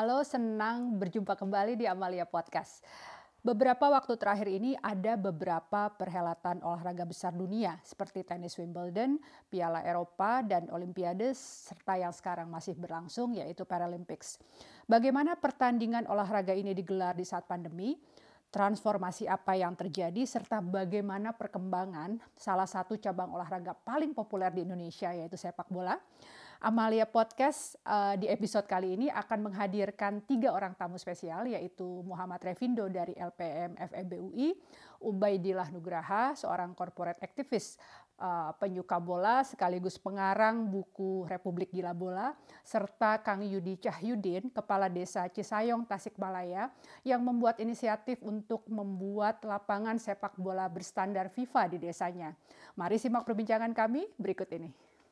Halo, senang berjumpa kembali di Amalia Podcast. Beberapa waktu terakhir ini ada beberapa perhelatan olahraga besar dunia seperti tenis Wimbledon, Piala Eropa, dan Olimpiade, serta yang sekarang masih berlangsung yaitu Paralympics. Bagaimana pertandingan olahraga ini digelar di saat pandemi? Transformasi apa yang terjadi serta bagaimana perkembangan salah satu cabang olahraga paling populer di Indonesia yaitu sepak bola. Amalia Podcast di episode kali ini akan menghadirkan 3 orang tamu spesial yaitu Muhammad Revindo dari LPM FEB UI, Ubaidillah Nugraha, seorang corporate activist penyuka bola sekaligus pengarang buku Republik Gila Bola, serta Kang Yudi Cahyudin, Kepala Desa Cisayong, Tasikmalaya, yang membuat inisiatif untuk membuat lapangan sepak bola berstandar FIFA di desanya. Mari simak perbincangan kami berikut ini.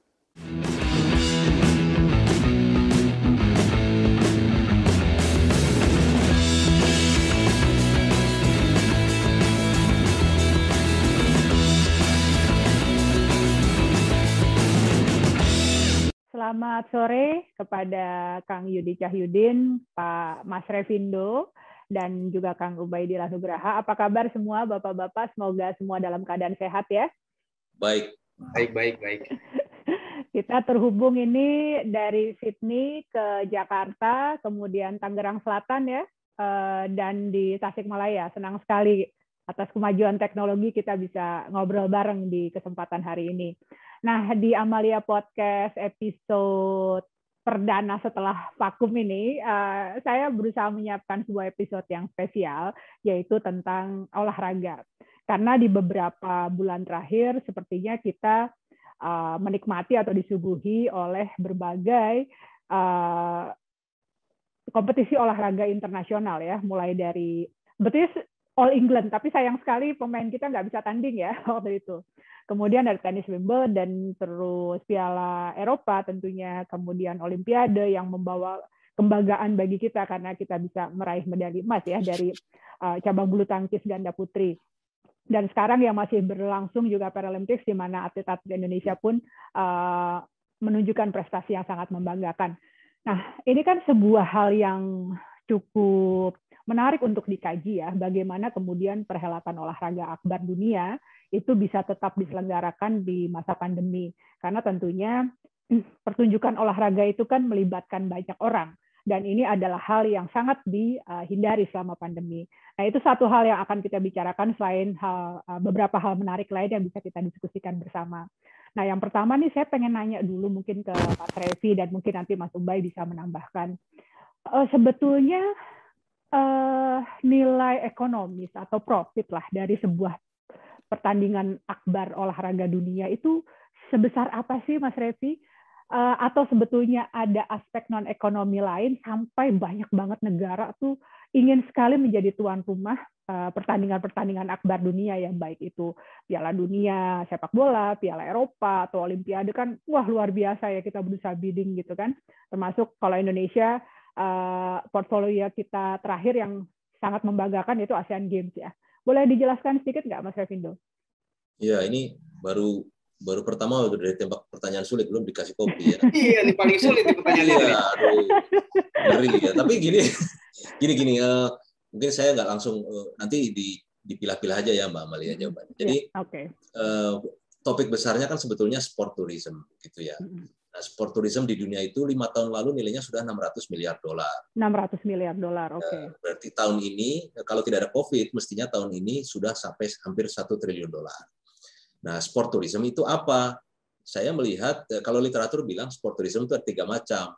Selamat sore kepada Kang Yudi Cahyudin, Pak Mas Revindo, dan juga Kang Ubaidillah Nugraha. Apa kabar semua Bapak-Bapak? Semoga semua dalam keadaan sehat ya. Baik. Kita terhubung ini dari Sydney ke Jakarta, kemudian Tangerang Selatan ya, dan di Tasikmalaya. Senang sekali atas kemajuan teknologi kita bisa ngobrol bareng di kesempatan hari ini. Nah, di Amalia Podcast episode perdana setelah vakum ini, saya berusaha menyiapkan sebuah episode yang spesial, yaitu tentang olahraga. Karena di beberapa bulan terakhir, sepertinya kita menikmati atau disuguhi oleh berbagai kompetisi olahraga internasional ya, mulai dari betulnya All England, tapi sayang sekali pemain kita nggak bisa tanding ya waktu itu. Kemudian dari tenis Wimbledon, dan terus Piala Eropa tentunya, kemudian Olimpiade yang membawa kebanggaan bagi kita karena kita bisa meraih medali emas ya dari cabang bulu tangkis ganda putri. Dan sekarang yang masih berlangsung juga Paralympics, di mana atlet-atlet Indonesia pun menunjukkan prestasi yang sangat membanggakan. Nah, ini kan sebuah hal yang cukup menarik untuk dikaji ya, bagaimana kemudian perhelatan olahraga akbar dunia itu bisa tetap diselenggarakan di masa pandemi. Karena tentunya pertunjukan olahraga itu kan melibatkan banyak orang, dan ini adalah hal yang sangat dihindari selama pandemi. Nah, itu satu hal yang akan kita bicarakan selain beberapa hal menarik lain yang bisa kita diskusikan bersama. Nah, yang pertama nih saya pengen nanya dulu mungkin ke Mas Revi, dan mungkin nanti Mas Ubay bisa menambahkan. Sebetulnya nilai ekonomis atau profit lah dari sebuah pertandingan akbar olahraga dunia itu sebesar apa sih, Mas Revi? Atau sebetulnya ada aspek non ekonomi lain sampai banyak banget negara tuh ingin sekali menjadi tuan rumah pertandingan-pertandingan akbar dunia ya, baik itu Piala Dunia sepak bola, Piala Eropa atau Olimpiade, kan wah luar biasa ya, kita berusaha bidding gitu kan. Termasuk kalau Indonesia, portfolio kita terakhir yang sangat membanggakan itu Asian Games ya. Boleh dijelaskan sedikit nggak, Mas Revindo? Ya, ini baru pertama dari tembak pertanyaan sulit, belum dikasih kopi ya. Iya, ini paling sulit di pertanyaan ini. Iya, aduh, ngeri ya. Tapi gini, mungkin saya nggak langsung, nanti dipilah-pilah aja ya Mbak Amalia jawabannya. Jadi topik besarnya kan sebetulnya sport tourism gitu ya. Nah, sport tourism di dunia itu 5 tahun lalu nilainya sudah $600 miliar. 600 miliar dolar, oke. Berarti tahun ini, kalau tidak ada COVID, mestinya tahun ini sudah sampai hampir $1 triliun. Nah, sport tourism itu apa? Saya melihat, kalau literatur bilang sport tourism itu ada 3 macam.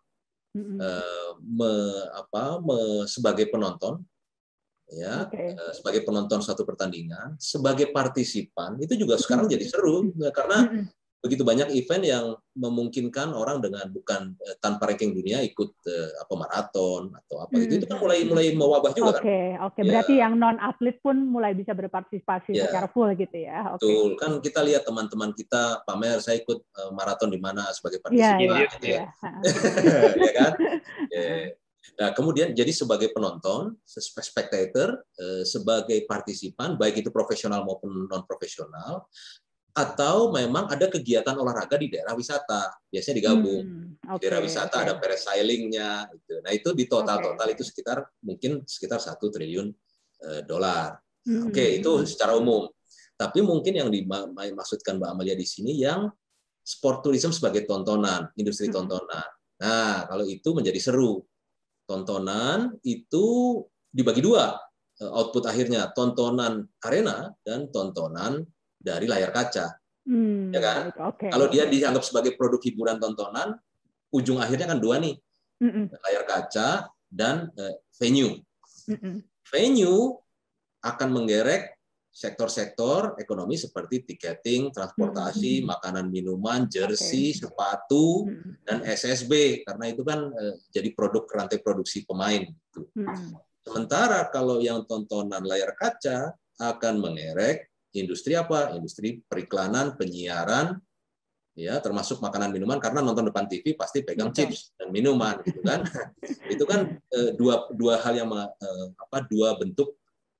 Sebagai penonton, ya, sebagai penonton satu pertandingan, sebagai partisipan, itu juga sekarang jadi seru karena begitu banyak event yang memungkinkan orang dengan bukan tanpa ranking dunia ikut maraton atau apa gitu. Itu kan mulai mewabah juga kan. Oke. Berarti yang non atlet pun mulai bisa berpartisipasi secara full gitu ya. Betul. Kan kita lihat teman-teman kita pamer, saya ikut maraton di mana sebagai partisipan gitu ya. Ya kan? Nah, kemudian jadi sebagai penonton, spectator, sebagai partisipan, baik itu profesional maupun non profesional, atau memang ada kegiatan olahraga di daerah wisata, biasanya digabung. Di daerah wisata ada parasailing-nya, gitu. Nah itu di total itu mungkin sekitar $1 triliun. Oke, itu secara umum. Tapi mungkin yang dimaksudkan Mbak Amalia di sini yang sport tourism sebagai tontonan, industri tontonan. Nah kalau itu menjadi seru. Tontonan itu dibagi dua output akhirnya, tontonan arena dan tontonan dari layar kaca, ya kan? Kalau dia dianggap sebagai produk hiburan tontonan, ujung akhirnya kan dua nih, layar kaca dan venue. Venue akan menggerek sektor-sektor ekonomi seperti tiketing, transportasi, makanan minuman, jersey, sepatu, dan SSB, karena itu kan jadi produk rantai produksi pemain. Sementara kalau yang tontonan layar kaca akan mengerek industri apa? Industri periklanan, penyiaran, ya termasuk makanan minuman, karena nonton depan TV pasti pegang chips dan minuman, gitu kan? Itu kan dua hal yang dua bentuk,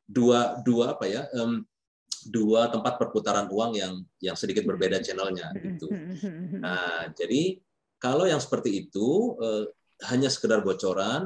dua tempat perputaran uang yang sedikit berbeda channelnya, gitu. Nah, jadi kalau yang seperti itu hanya sekedar bocoran,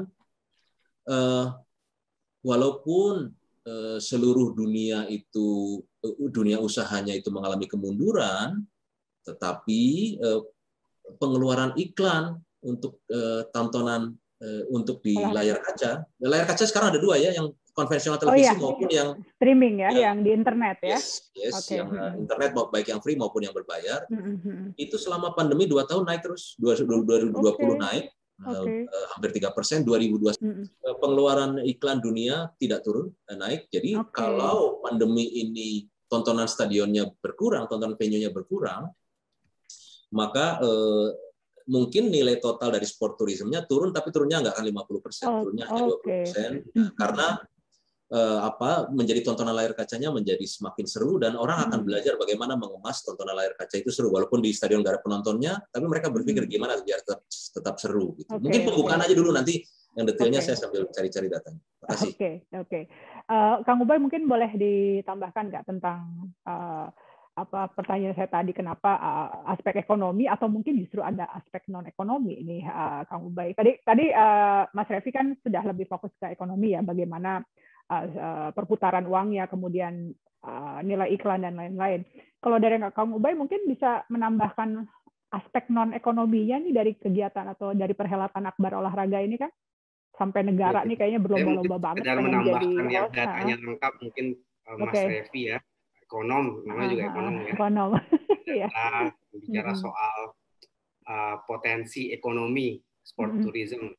walaupun seluruh dunia usahanya itu mengalami kemunduran, tetapi pengeluaran iklan untuk tontonan untuk di layar kaca sekarang ada dua ya, yang konvensional televisi maupun yang streaming ya, yang di internet ya. Yang internet baik yang free maupun yang berbayar. Itu selama pandemi 2 tahun naik terus, 2020 naik. Hampir 3%, 2021 pengeluaran iklan dunia tidak turun dan naik. Jadi kalau pandemi ini tontonan stadionnya berkurang, tontonan venue-nya berkurang, maka mungkin nilai total dari sport tourism-nya turun, tapi turunnya nggak akan 50%, turunnya hanya 20%, karena menjadi tontonan layar kacanya menjadi semakin seru, dan orang akan belajar bagaimana mengemas tontonan layar kaca itu seru, walaupun di stadion nggak ada penontonnya, tapi mereka berpikir gimana biar tetap seru. Gitu. Mungkin pembukaan aja dulu, nanti yang detailnya saya sambil cari-cari datanya. Terima kasih. Kang Ubay mungkin boleh ditambahkan nggak tentang pertanyaan saya tadi, kenapa aspek ekonomi atau mungkin justru ada aspek non ekonomi ini, Kang Ubay. Tadi Mas Revi kan sudah lebih fokus ke ekonomi ya, bagaimana perputaran uangnya, kemudian nilai iklan dan lain-lain. Kalau dari Kang Ubay mungkin bisa menambahkan aspek non ekonominya nih dari kegiatan atau dari perhelatan akbar olahraga ini kan, sampai negara nih kayaknya berlomba-lomba banget pengen jadi host. Yang datanya lengkap mungkin Mas Revi ya, namanya juga ekonom ya. Data bicara soal potensi ekonomi sport tourism,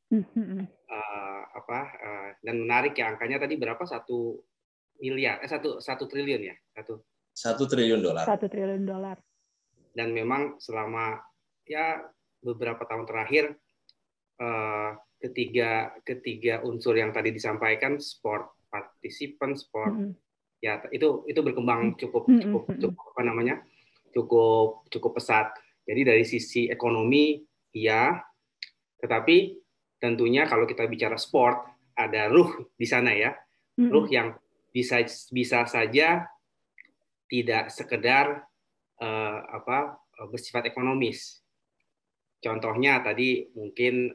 dan menarik ya, angkanya tadi berapa, 1 triliun ya, 1 triliun dolar. 1 triliun dolar. Dan memang selama ya beberapa tahun terakhir ketiga unsur yang tadi disampaikan, sport participant, sport ya itu berkembang cukup pesat. Jadi dari sisi ekonomi ya, tetapi tentunya kalau kita bicara sport, ada ruh di sana ya, ruh yang bisa saja tidak sekedar bersifat ekonomis. Contohnya tadi mungkin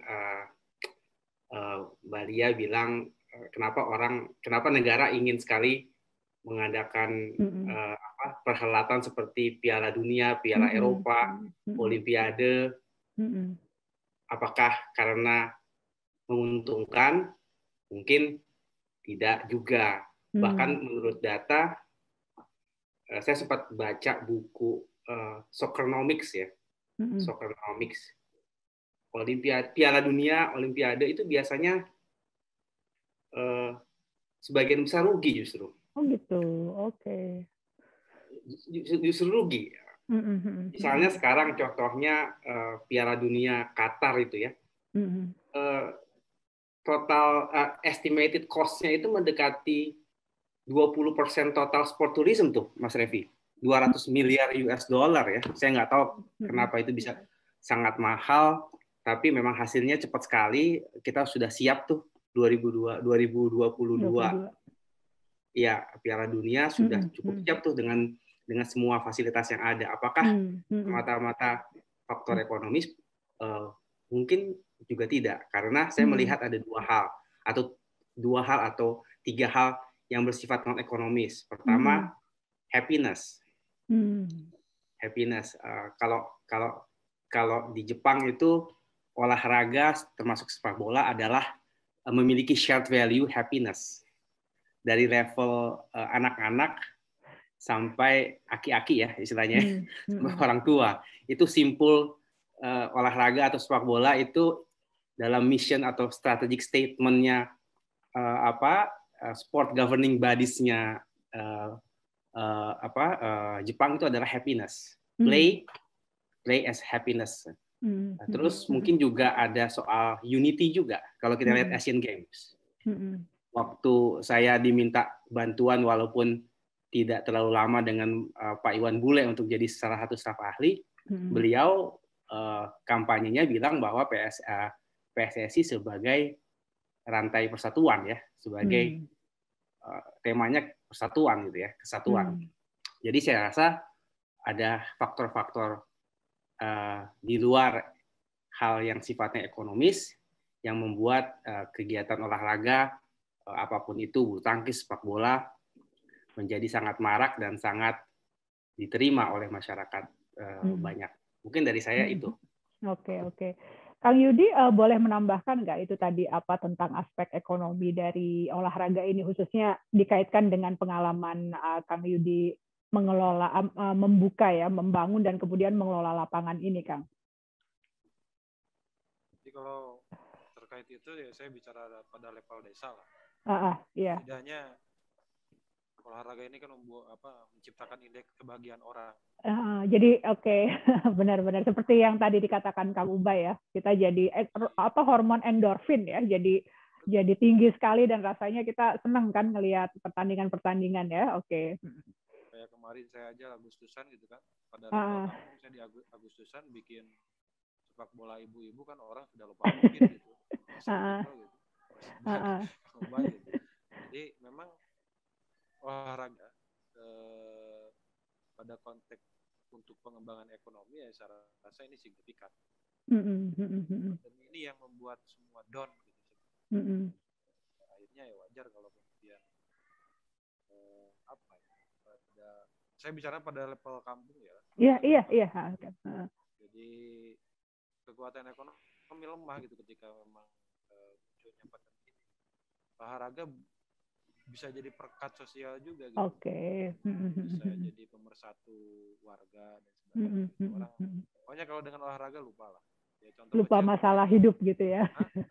Mbak Lia bilang kenapa negara ingin sekali mengadakan perhelatan seperti Piala Dunia, Piala Eropa, Olimpiade. Apakah karena menguntungkan? Mungkin tidak juga. Bahkan menurut data, saya sempat baca buku Soccernomics ya, Soccernomics. Piala Dunia, Olimpiade itu biasanya sebagian besar rugi justru. Oh gitu, oke. Justru rugi. Misalnya sekarang contohnya Piala Dunia Qatar itu ya, total estimated cost-nya itu mendekati 20% total sport tourism tuh, Mas Revi. 200 miliar US dollar ya. Saya nggak tahu kenapa itu bisa sangat mahal, tapi memang hasilnya cepat sekali. Kita sudah siap tuh 2022. Ya, Piala Dunia sudah cukup siap tuh dengan dengan semua fasilitas yang ada. Apakah mata-mata faktor ekonomis? Mungkin juga tidak, karena saya melihat ada dua hal atau tiga hal yang bersifat non ekonomis. Pertama, happiness. Happiness. Kalau di Jepang itu olahraga termasuk sepak bola adalah memiliki shared value happiness dari level anak-anak sampai aki-aki ya istilahnya, orang tua. Itu simpul olahraga atau sepak bola itu dalam mission atau strategic statement-nya sport governing bodies-nya Jepang itu adalah happiness. Play as happiness. Terus mungkin juga ada soal unity juga kalau kita lihat Asian Games. Waktu saya diminta bantuan walaupun tidak terlalu lama dengan Pak Iwan Bule untuk jadi salah satu staf ahli, beliau kampanyenya bilang bahwa PSSI sebagai rantai persatuan ya, sebagai temanya persatuan gitu ya, kesatuan. Jadi saya rasa ada faktor-faktor di luar hal yang sifatnya ekonomis yang membuat kegiatan olahraga apapun itu, bulu tangkis, sepak bola menjadi sangat marak dan sangat diterima oleh masyarakat banyak. Mungkin dari saya itu. Oke. Kang Yudi boleh menambahkan nggak itu tadi apa tentang aspek ekonomi dari olahraga ini, khususnya dikaitkan dengan pengalaman Kang Yudi mengelola, membuka ya, membangun dan kemudian mengelola lapangan ini, Kang? Jadi kalau terkait itu ya saya bicara pada level desa lah. Iya. Setidaknya olahraga ini kan menciptakan indeks kebahagiaan orang. Jadi benar-benar seperti yang tadi dikatakan Kang Ubay ya, kita jadi hormon endorfin ya, jadi tinggi sekali dan rasanya kita senang kan ngelihat pertandingan ya. Oke. Kayak kemarin saya aja Agustusan gitu kan, pada level kampung saya di Agustusan bikin sepak bola ibu-ibu kan orang sudah lupa mungkin gitu. Jadi memang olahraga pada konteks untuk pengembangan ekonomi ya saya rasa ini signifikan. Dan ini yang membuat semua down gitu. Akhirnya ya wajar kalau kemudian saya bicara pada level kampung ya. Iya. Jadi kekuatan ekonomi lemah gitu ketika memang munculnya pandemi ini. Olahraga bisa jadi perekat sosial juga gitu. Bisa jadi pemersatu warga dan sebagainya. Pokoknya kalau dengan olahraga lupa lah. Ya, lupa masalah hidup gitu ya.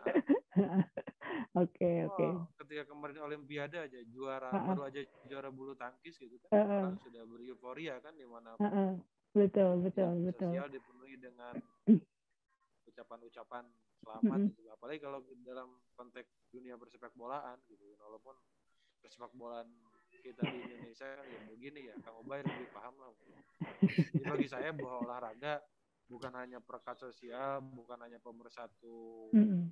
Oke. Ketika kemarin Olimpiade aja baru aja juara bulu tangkis gitu kan. Orang sudah bereuforia kan di mana. Betul. Sosial dipenuhi dengan ucapan-ucapan selamat gitu. Apalagi kalau dalam konteks dunia persepak bolaan gitu. Walaupun persepak bolaan kita di Indonesia kan ya begini ya, Kang Ubay lebih paham lah. Jadi bagi saya bahwa olahraga bukan hanya perekat sosial, bukan hanya pemersatu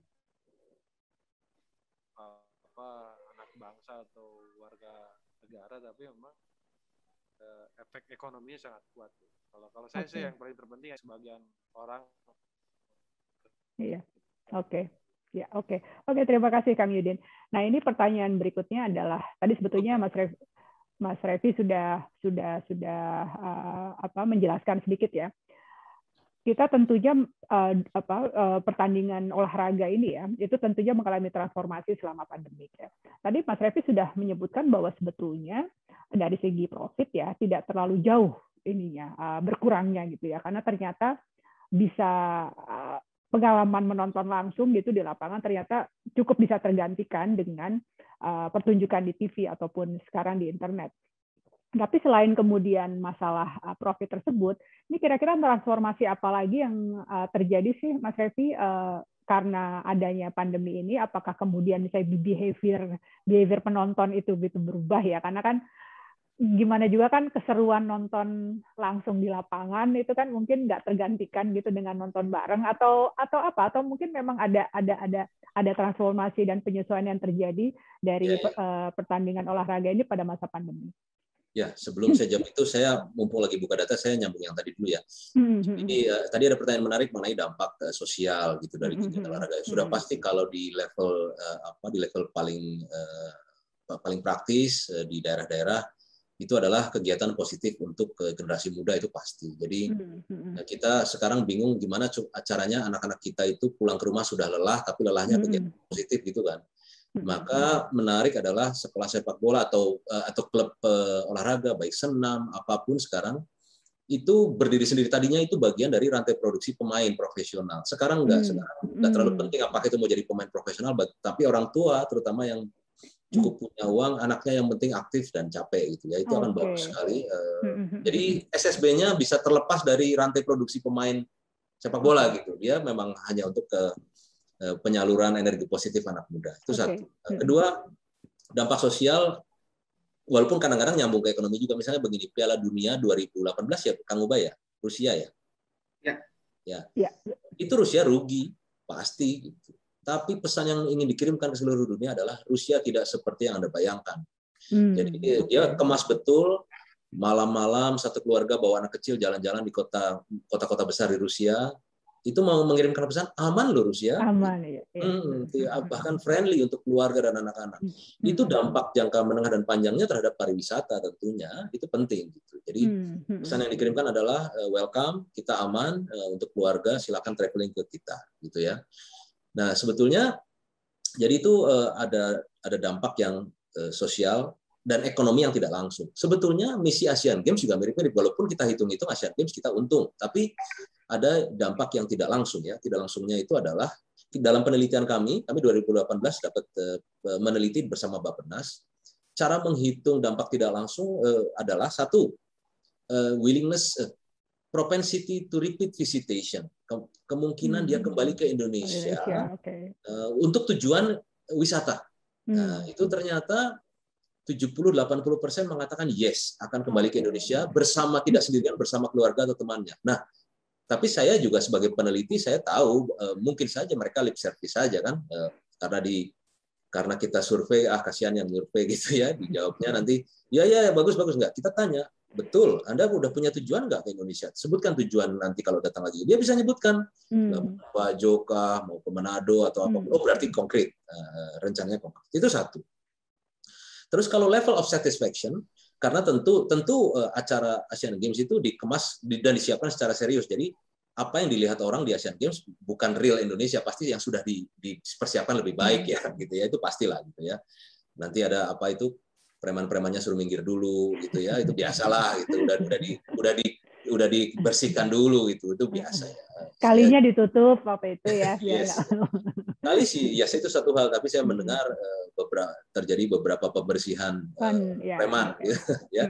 anak bangsa atau warga negara, tapi memang efek ekonominya sangat kuat. Kalau saya sih yang paling terpenting ya sebagian orang. Iya. Oke, terima kasih Kang Yudin. Nah, ini pertanyaan berikutnya adalah tadi sebetulnya Mas Revi sudah menjelaskan sedikit ya. Kita tentunya pertandingan olahraga ini ya, itu tentunya mengalami transformasi selama pandemi ya. Tadi Mas Revi sudah menyebutkan bahwa sebetulnya dari segi profit ya tidak terlalu jauh berkurangnya gitu ya, karena ternyata bisa pengalaman menonton langsung gitu di lapangan ternyata cukup bisa tergantikan dengan pertunjukan di TV ataupun sekarang di internet. Tapi selain kemudian masalah profit tersebut, ini kira-kira transformasi apa lagi yang terjadi sih Mas Revi karena adanya pandemi ini? Apakah kemudian misalnya behavior penonton itu gitu berubah ya? Karena kan gimana juga kan keseruan nonton langsung di lapangan itu kan mungkin nggak tergantikan gitu dengan nonton bareng atau mungkin memang ada transformasi dan penyesuaian yang terjadi dari pertandingan olahraga ini pada masa pandemi. Ya, sebelum saya jawab itu, saya mumpung lagi buka data, saya nyambung yang tadi dulu ya. Jadi tadi ada pertanyaan menarik mengenai dampak sosial gitu dari kegiatan olahraga. Sudah pasti kalau di level paling praktis di daerah-daerah itu adalah kegiatan positif untuk generasi muda, itu pasti. Jadi kita sekarang bingung gimana caranya anak-anak kita itu pulang ke rumah sudah lelah, tapi lelahnya kegiatan positif gitu kan. Maka menarik adalah sekolah sepak bola atau klub olahraga, baik senam apapun sekarang itu berdiri sendiri. Tadinya itu bagian dari rantai produksi pemain profesional. Sekarang nggak terlalu penting apakah itu mau jadi pemain profesional, tapi orang tua terutama yang cukup punya uang, anaknya yang penting aktif dan capek gitu ya, itu akan bagus sekali. Jadi SSB-nya bisa terlepas dari rantai produksi pemain sepak bola gitu. Dia memang hanya untuk penyaluran energi positif anak muda. Itu satu. Kedua, dampak sosial, walaupun kadang-kadang nyambung ke ekonomi juga. Misalnya begini, Piala Dunia 2018 ya, Kang Ubay ya, Rusia ya. Ya. Itu Rusia rugi, pasti. Gitu. Tapi pesan yang ingin dikirimkan ke seluruh dunia adalah Rusia tidak seperti yang Anda bayangkan. Jadi dia kemas betul, malam-malam satu keluarga bawa anak kecil jalan-jalan di kota-kota besar di Rusia. Itu mau mengirimkan pesan aman loh Rusia, aman ya. Bahkan friendly untuk keluarga dan anak-anak. Itu dampak jangka menengah dan panjangnya terhadap pariwisata tentunya itu penting gitu. Jadi pesan yang dikirimkan adalah welcome, kita aman untuk keluarga, silakan traveling ke kita gitu ya. Nah sebetulnya jadi itu ada dampak yang sosial dan ekonomi yang tidak langsung. Sebetulnya misi Asian Games juga mirip-mirip, walaupun kita hitung-hitung Asian Games kita untung, tapi ada dampak yang tidak langsung ya. Tidak langsungnya itu adalah dalam penelitian kami 2018 dapat meneliti bersama Bappenas, cara menghitung dampak tidak langsung adalah satu, willingness, propensity to repeat visitation, kemungkinan dia kembali ke Indonesia untuk tujuan wisata. Nah, itu ternyata 70-80% mengatakan yes akan kembali ke Indonesia bersama, tidak sendirian, bersama keluarga atau temannya. Nah, tapi saya juga sebagai peneliti saya tahu mungkin saja mereka lip service saja kan, karena kita survei, kasihan yang survei gitu ya, dijawabnya nanti ya bagus nggak. Kita tanya, betul, Anda udah punya tujuan nggak ke Indonesia? Sebutkan tujuan nanti kalau datang lagi. Dia bisa nyebutkan Pak Joka mau ke Manado atau apa. Oh berarti konkret, rencananya konkret. Itu satu. Terus kalau level of satisfaction, karena tentu acara Asian Games itu dikemas dan disiapkan secara serius. Jadi apa yang dilihat orang di Asian Games bukan real Indonesia, pasti yang sudah dipersiapkan lebih baik ya, gitu ya, itu pastilah gitu ya. Nanti ada apa itu preman-premannya suruh minggir dulu gitu ya, itu biasalah gitu. Udah dibersihkan dulu gitu, itu biasa ya. Kalinya ditutup apa itu ya. Yes. Kali sih, ya itu satu hal, tapi saya mendengar terjadi beberapa pembersihan preman, ya.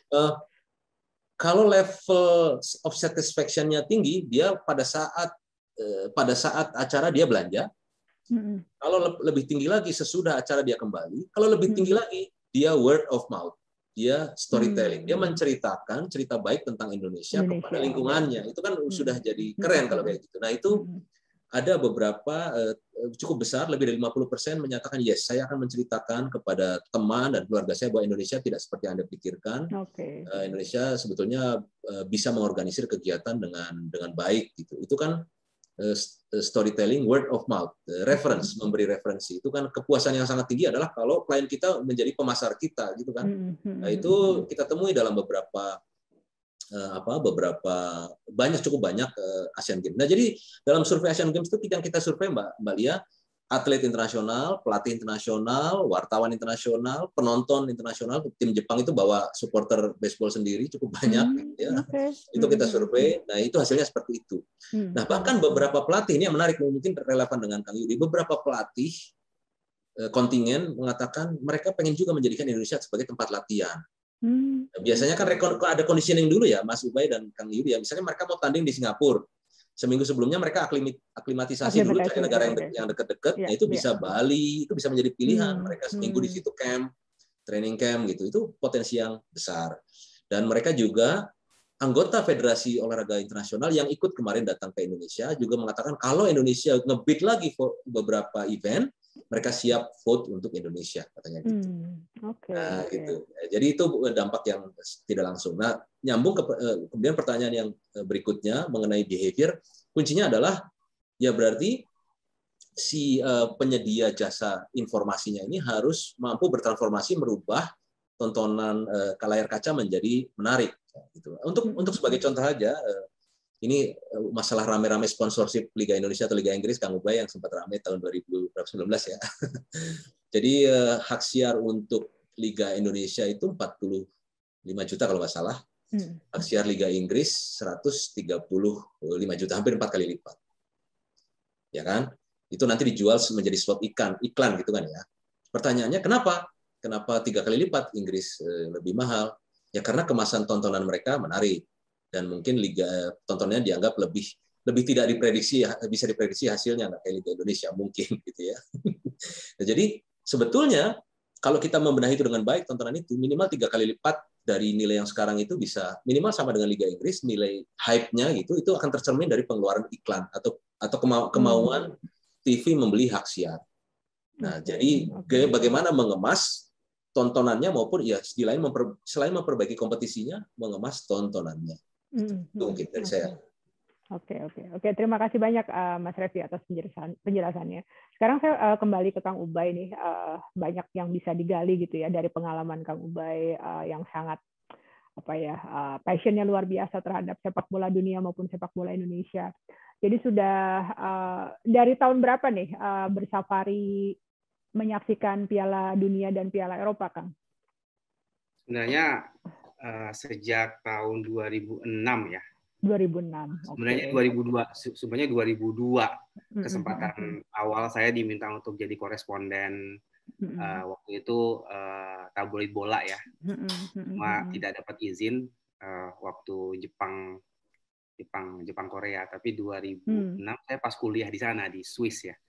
Kalau level of satisfaction-nya tinggi, dia pada saat acara dia belanja. Kalau lebih tinggi lagi sesudah acara dia kembali. Kalau lebih tinggi lagi, dia word of mouth, dia storytelling, dia menceritakan cerita baik tentang Indonesia kepada lingkungannya. Itu kan sudah jadi keren kalau kayak gitu. Nah itu ada beberapa cukup besar, lebih dari 50% menyatakan yes, saya akan menceritakan kepada teman dan keluarga saya bahwa Indonesia tidak seperti yang Anda pikirkan. Indonesia sebetulnya bisa mengorganisir kegiatan dengan baik gitu. Itu kan storytelling, word of mouth, reference, memberi referensi. Itu kan kepuasan yang sangat tinggi adalah kalau klien kita menjadi pemasar kita gitu kan. Nah, itu kita temui dalam cukup banyak Asian Games. Nah, jadi dalam survei Asian Games itu yang kita survei Mbak Lia, atlet internasional, pelatih internasional, wartawan internasional, penonton internasional. Tim Jepang itu bawa supporter baseball sendiri cukup banyak ya. Itu kita survei. Nah, itu hasilnya seperti itu. Nah, bahkan beberapa pelatih, ini yang menarik, mungkin relevan dengan Kang Yudi, beberapa pelatih kontingen mengatakan mereka pengen juga menjadikan Indonesia sebagai tempat latihan. Biasanya kan ada conditioning dulu ya, Mas Ubay dan Kang Yudi ya. Misalnya mereka mau tanding di Singapura, seminggu sebelumnya mereka aklimatisasi dulu cari negara yang dekat-dekat. Nah, itu bisa Bali, itu bisa menjadi pilihan. Mereka seminggu di situ training camp gitu. Itu potensi yang besar. Dan mereka juga anggota Federasi Olahraga Internasional yang ikut kemarin datang ke Indonesia juga mengatakan kalau Indonesia nge-beat lagi beberapa event, mereka siap vote untuk Indonesia, katanya gitu. Gitu. Jadi itu dampak yang tidak langsung. Nah, nyambung kemudian pertanyaan yang berikutnya mengenai behavior, kuncinya adalah ya berarti si penyedia jasa informasinya ini harus mampu bertransformasi, merubah tontonan layar kaca menjadi menarik. Gitu. Untuk sebagai contoh aja, ini masalah rame-rame sponsorship Liga Indonesia atau Liga Inggris, Kang Ubay, yang sempat rame tahun 2019 ya. Jadi hak siar untuk Liga Indonesia itu 45 juta kalau nggak salah. Hak siar Liga Inggris 135 juta, hampir 4 kali lipat. Ya kan? Itu nanti dijual menjadi slot iklan gitu kan ya. Pertanyaannya kenapa? Kenapa 3 kali lipat Inggris lebih mahal? Ya karena kemasan tontonan mereka menarik dan mungkin liga tontonannya dianggap lebih tidak diprediksi, bisa diprediksi hasilnya nggak kayak Liga Indonesia mungkin gitu ya. Nah, jadi sebetulnya kalau kita membenahi itu dengan baik, tontonan itu minimal 3 kali lipat dari nilai yang sekarang itu bisa minimal sama dengan Liga Inggris, nilai hype-nya gitu itu akan tercermin dari pengeluaran iklan atau kemauan TV membeli hak siar. Nah, jadi bagaimana mengemas tontonannya maupun ya selain memperbaiki kompetisinya, mengemas tontonannya. Itu mungkin dari saya. Oke. Terima kasih banyak Mas Revi atas penjelasannya. Sekarang saya kembali ke Kang Ubay nih. Banyak yang bisa digali gitu ya dari pengalaman Kang Ubay yang sangat passionnya luar biasa terhadap sepak bola dunia maupun sepak bola Indonesia. Jadi sudah dari tahun berapa nih bersafari menyaksikan Piala Dunia dan Piala Eropa, Kang? Sebenarnya sejak tahun 2006 ya. 2006. Sebenarnya 2002 kesempatan awal saya diminta untuk jadi koresponden waktu itu tabloid bola ya. Cuma tidak dapat izin waktu Jepang Korea, tapi 2006 saya pas kuliah di sana di Swiss ya.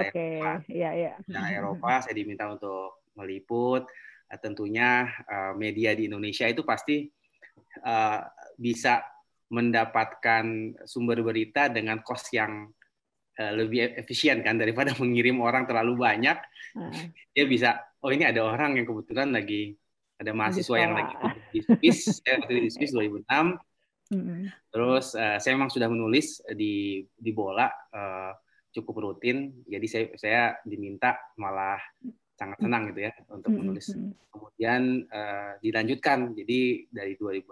Eropa saya diminta untuk meliput. Tentunya media di Indonesia itu pasti bisa mendapatkan sumber berita dengan kos yang lebih efisien kan daripada mengirim orang terlalu banyak. Dia bisa, ini ada orang yang kebetulan ada mahasiswa yang lagi di Swiss, saya waktu di Swiss 2006. Terus saya memang sudah menulis di bola cukup rutin, jadi saya diminta malah sangat senang gitu ya untuk menulis. Kemudian dilanjutkan, jadi dari 2006,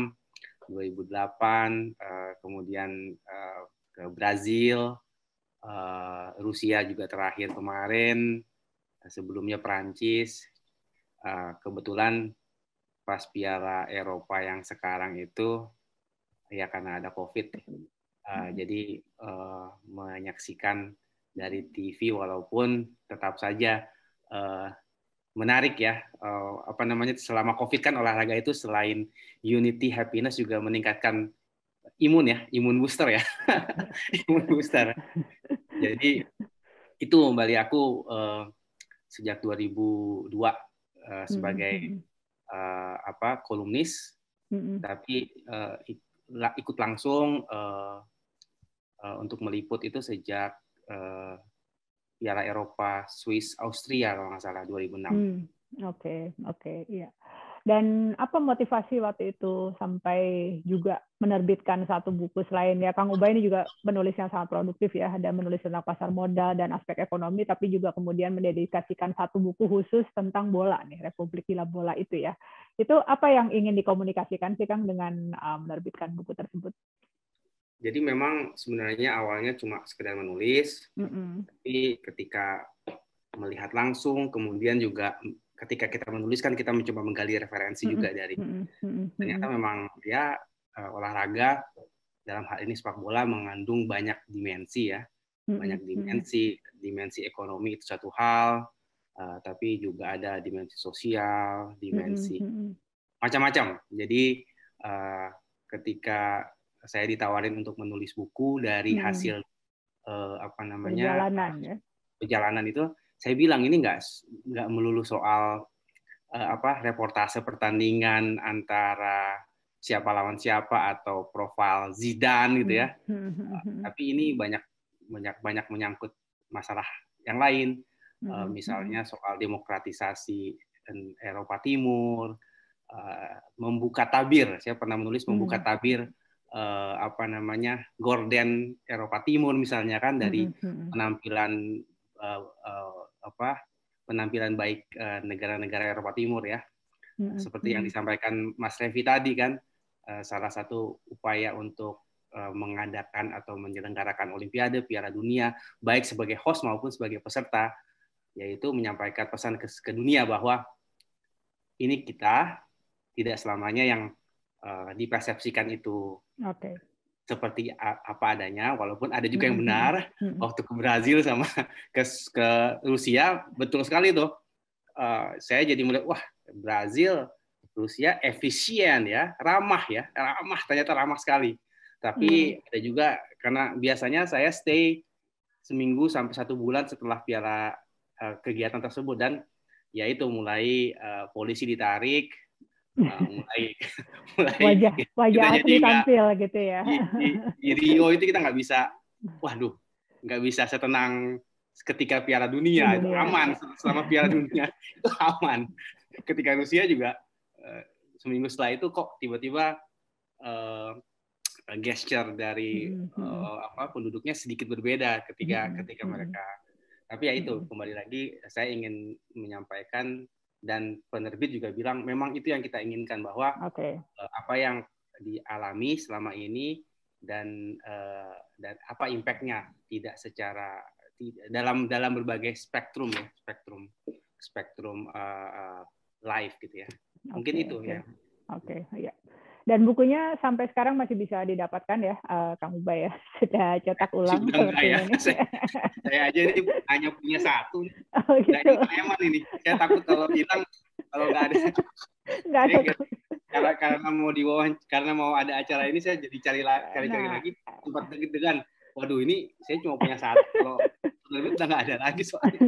2008, kemudian ke Brazil, Rusia juga terakhir kemarin, sebelumnya Perancis. Kebetulan pas Piala Eropa yang sekarang itu ya karena ada COVID, jadi menyaksikan dari TV walaupun tetap saja menarik ya. Selama COVID kan olahraga itu selain unity, happiness juga meningkatkan imun booster ya. Imun booster. Jadi itu kembali aku sejak 2002 sebagai kolumnis, tapi ikut langsung untuk meliput itu sejak Piala Eropa Swiss Austria kalau nggak salah 2006. Oke, iya. Dan apa motivasi waktu itu sampai juga menerbitkan satu buku selain ya Kang Ubay ini juga menulis yang sangat produktif ya, ada menulis tentang pasar modal dan aspek ekonomi, tapi juga kemudian mendedikasikan satu buku khusus tentang bola nih, Republik Gila Bola itu ya. Itu apa yang ingin dikomunikasikan sih Kang dengan menerbitkan buku tersebut? Jadi memang sebenarnya awalnya cuma sekedar menulis, tapi ketika melihat langsung, kemudian juga ketika kita menulis kan kita mencoba menggali referensi juga dari ternyata memang ya olahraga dalam hal ini sepak bola mengandung banyak dimensi ya, banyak dimensi ekonomi itu satu hal, tapi juga ada dimensi sosial, dimensi macam-macam. Jadi ketika saya ditawarin untuk menulis buku dari hasil perjalanan itu, saya bilang ini nggak melulu soal reportase pertandingan antara siapa lawan siapa atau profil Zidane gitu ya, tapi ini banyak menyangkut masalah yang lain, misalnya soal demokratisasi Eropa Timur, membuka tabir. Saya pernah menulis membuka tabir gorden Eropa Timur misalnya kan, dari penampilan penampilan baik negara-negara Eropa Timur ya. Seperti yang disampaikan Mas Revi tadi kan, salah satu upaya untuk mengadakan atau menyelenggarakan Olimpiade, Piala Dunia, baik sebagai host maupun sebagai peserta, yaitu menyampaikan pesan ke dunia bahwa ini kita tidak selamanya yang dipersepsikan itu seperti apa adanya, walaupun ada juga yang benar. Waktu ke Brazil sama ke Rusia, betul sekali tuh. Saya jadi melihat, wah, Brazil, Rusia efisien ya, ramah, ternyata ramah sekali. Tapi ada juga, karena biasanya saya stay seminggu sampai 1 bulan setelah piala kegiatan tersebut, dan ya itu mulai polisi ditarik, mulai wajah asli tampil gitu ya. Di Rio itu kita nggak bisa setenang ketika Piala Dunia. Itu aman selama Piala Dunia itu aman. Ketika Rusia juga seminggu setelah itu kok tiba-tiba gesture dari penduduknya sedikit berbeda ketika mereka. Tapi ya itu, kembali lagi saya ingin menyampaikan, dan penerbit juga bilang memang itu yang kita inginkan, bahwa apa yang dialami selama ini dan apa impact-nya tidak secara dalam berbagai spektrum live gitu ya. Mungkin itu ya. Ya. Dan bukunya sampai sekarang masih bisa didapatkan ya, Kang Ubay ya, sudah cetak ulang seperti ini. Saya aja ini hanya punya 1. Gitu. Emang ini, saya takut kalau hilang, kalau nggak ada. Karena mau ada acara ini, saya jadi cari lagi, sempat deg-degan. Waduh, ini saya cuma punya 1. Kalau penerbit udah nggak ada lagi soalnya.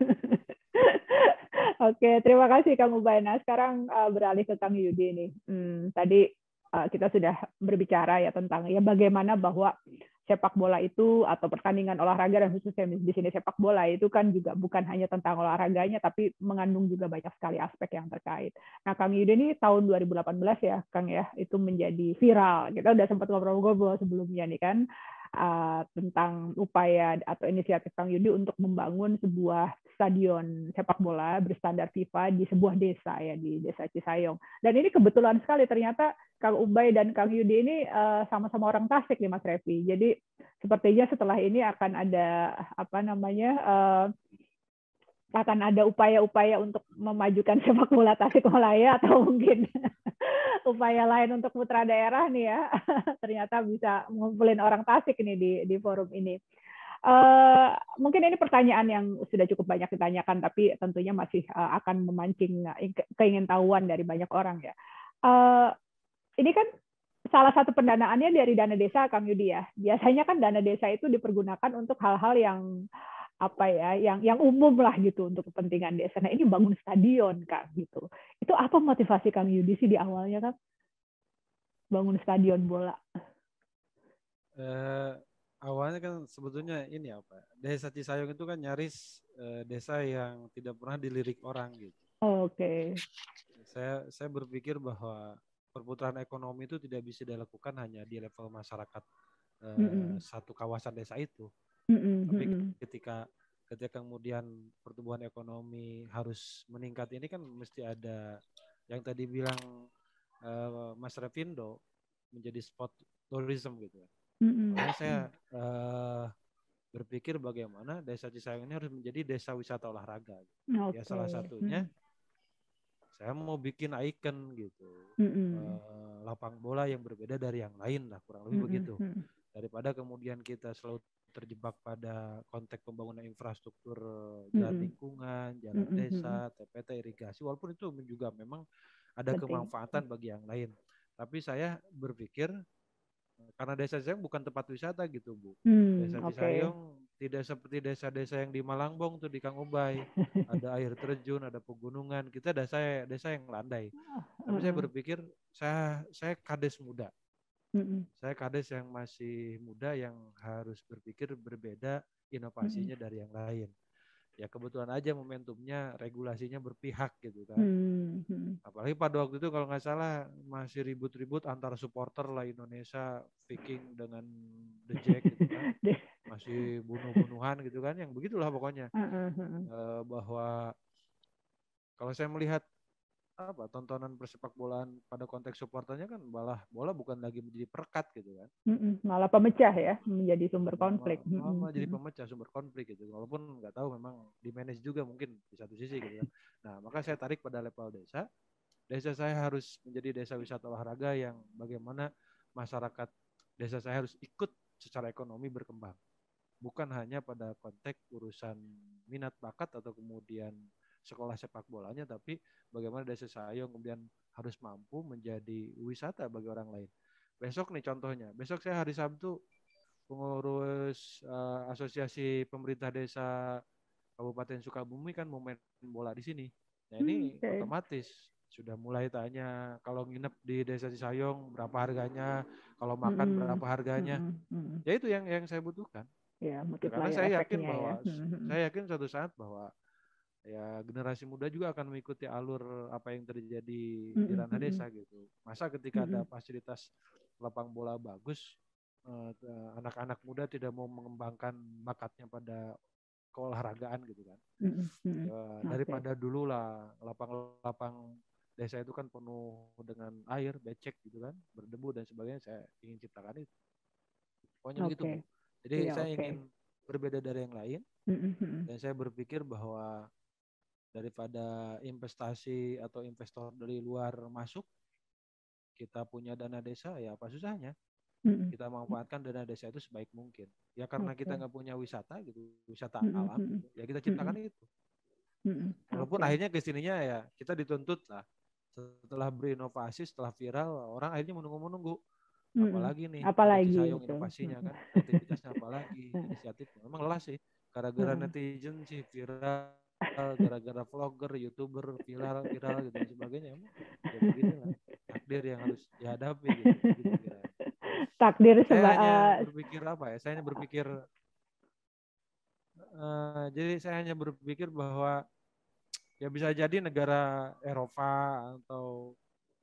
Oke, terima kasih Kang Ubay. Nah, sekarang beralih ke Kang Yudi nih. Tadi kita sudah berbicara ya tentang bagaimana bahwa sepak bola itu, atau pertandingan olahraga, dan khususnya di sini sepak bola itu kan juga bukan hanya tentang olahraganya, tapi mengandung juga banyak sekali aspek yang terkait. Nah, Kang Yudi ini tahun 2018 ya, Kang ya, itu menjadi viral. Kita udah sempat ngobrol-ngobrol sebelumnya nih kan, tentang upaya atau inisiatif Kang Yudi untuk membangun sebuah stadion sepak bola berstandar FIFA di sebuah desa ya, di Desa Cisayong. Dan ini kebetulan sekali, ternyata Kang Ubay dan Kang Yudi ini sama-sama orang Tasik nih Mas Revi. Jadi sepertinya setelah ini akan ada akan ada upaya-upaya untuk memajukan sepak bola Tasikmalaya, atau mungkin upaya lain untuk putra daerah nih ya. Ternyata bisa ngumpulin orang Tasik nih di forum ini. Mungkin ini pertanyaan yang sudah cukup banyak ditanyakan, tapi tentunya masih akan memancing keingintahuan dari banyak orang ya. Ini kan salah satu pendanaannya dari dana desa, Kang Yudi ya. Biasanya kan dana desa itu dipergunakan untuk hal-hal yang yang umum lah gitu, untuk kepentingan desa. Nah, ini bangun stadion Kang gitu. Itu apa motivasi Kang Yudi sih di awalnya Kang? Bangun stadion bola. Awalnya kan sebetulnya ini Desa Cisayong itu kan nyaris desa yang tidak pernah dilirik orang gitu. Oke. Saya berpikir bahwa perputaran ekonomi itu tidak bisa dilakukan hanya di level masyarakat satu kawasan desa itu. Tapi ketika kemudian pertumbuhan ekonomi harus meningkat, ini kan mesti ada yang tadi bilang Mas Revindo, menjadi spot tourism gitu. Makanya saya berpikir bagaimana Desa Cisayong ini harus menjadi desa wisata olahraga. Ya salah satunya saya mau bikin ikon gitu, lapang bola yang berbeda dari yang lain lah, kurang lebih begitu. Daripada kemudian kita selalu terjebak pada konteks pembangunan infrastruktur, jalan lingkungan, jalan desa, TPT, irigasi, walaupun itu juga memang ada kemanfaatan bagi yang lain. Tapi saya berpikir karena Desa Cisayong bukan tempat wisata gitu Bu. Desa Cisayong tidak seperti desa-desa yang di Malangbong tuh, di Kang Ubay. Ada air terjun, ada pegunungan. Kita desa yang landai. Tapi saya berpikir saya kades muda. Saya kades yang masih muda, yang harus berpikir berbeda inovasinya dari yang lain. ya kebetulan aja momentumnya regulasinya berpihak gitu kan. Apalagi pada waktu itu kalau nggak salah masih ribut-ribut antara supporter lah Indonesia Viking dengan The Jack gitu kan. Masih bunuh-bunuhan gitu kan, yang begitulah pokoknya. Bahwa kalau saya melihat tontonan persepak bolaan pada konteks supporternya kan malah bola bukan lagi menjadi perekat gitu kan. Malah pemecah ya, menjadi sumber konflik. Malah jadi pemecah, sumber konflik gitu. Walaupun nggak tahu memang di manage juga mungkin di satu sisi gitu kan. Nah, maka saya tarik pada level desa. Desa saya harus menjadi desa wisata olahraga yang bagaimana masyarakat desa saya harus ikut secara ekonomi berkembang. Bukan hanya pada konteks urusan minat bakat atau kemudian sekolah sepak bolanya, tapi bagaimana desa saya kemudian harus mampu menjadi wisata bagi orang lain. Besok nih contohnya, besok saya hari Sabtu pengurus asosiasi pemerintah desa Kabupaten Sukabumi kan mau main bola di sini. Nah ini otomatis sudah mulai tanya kalau nginep di desa Cisayong berapa harganya, kalau makan berapa harganya. Ya itu yang saya butuhkan. Ya, karena saya yakin bahwa saya yakin suatu saat bahwa ya generasi muda juga akan mengikuti alur apa yang terjadi di ranah desa gitu. Masa ketika ada fasilitas lapang bola bagus, anak-anak muda tidak mau mengembangkan bakatnya pada keolahragaan gitu kan. Daripada dulu lah lapang-lapang desa itu kan penuh dengan air, becek gitu kan, berdebu dan sebagainya, saya ingin ciptakan itu. Pokoknya begitu Bu. Jadi saya ingin berbeda dari yang lain, dan saya berpikir bahwa daripada investasi atau investor dari luar masuk, kita punya dana desa, ya apa susahnya kita manfaatkan dana desa itu sebaik mungkin. Ya karena kita nggak punya wisata gitu, wisata alam, ya kita ciptakan itu. Walaupun akhirnya kesininya ya kita dituntut lah. Setelah berinovasi, setelah viral, orang akhirnya menunggu-menunggu. Apalagi nih, apalagi Cisayong inovasinya kan, kreativitasnya apalagi, inisiatifnya. Memang lelah sih, gara-gara netizen sih viral, gara-gara vlogger, youtuber viral gitu dan sebagainya. Emang ya beginilah takdir yang harus dihadapi gitu. Takdir saya hanya berpikir apa ya? Saya hanya berpikir, jadi saya hanya berpikir bahwa ya bisa jadi negara Eropa atau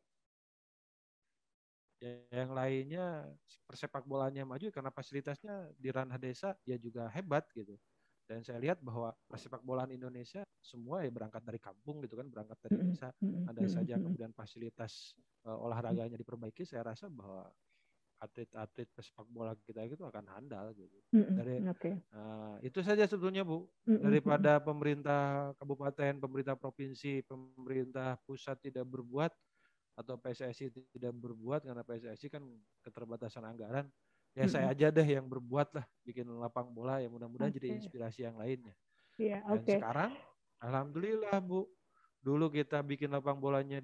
yang lainnya persepak bolanya maju karena fasilitasnya di ranah desa ya juga hebat gitu. Dan saya lihat bahwa persepak bolaan Indonesia semua ya berangkat dari kampung gitu kan, berangkat dari desa. Andai saja kemudian fasilitas olahraganya diperbaiki, saya rasa bahwa atlet-atlet pesepak bola kita itu akan handal gitu. Dari itu saja sebetulnya Bu. Daripada pemerintah kabupaten, pemerintah provinsi, pemerintah pusat tidak berbuat, atau PSSI tidak berbuat karena PSSI kan keterbatasan anggaran, ya saya aja deh yang berbuat lah, bikin lapang bola, ya mudah-mudahan jadi inspirasi yang lainnya. Dan sekarang alhamdulillah Bu, dulu kita bikin lapang bolanya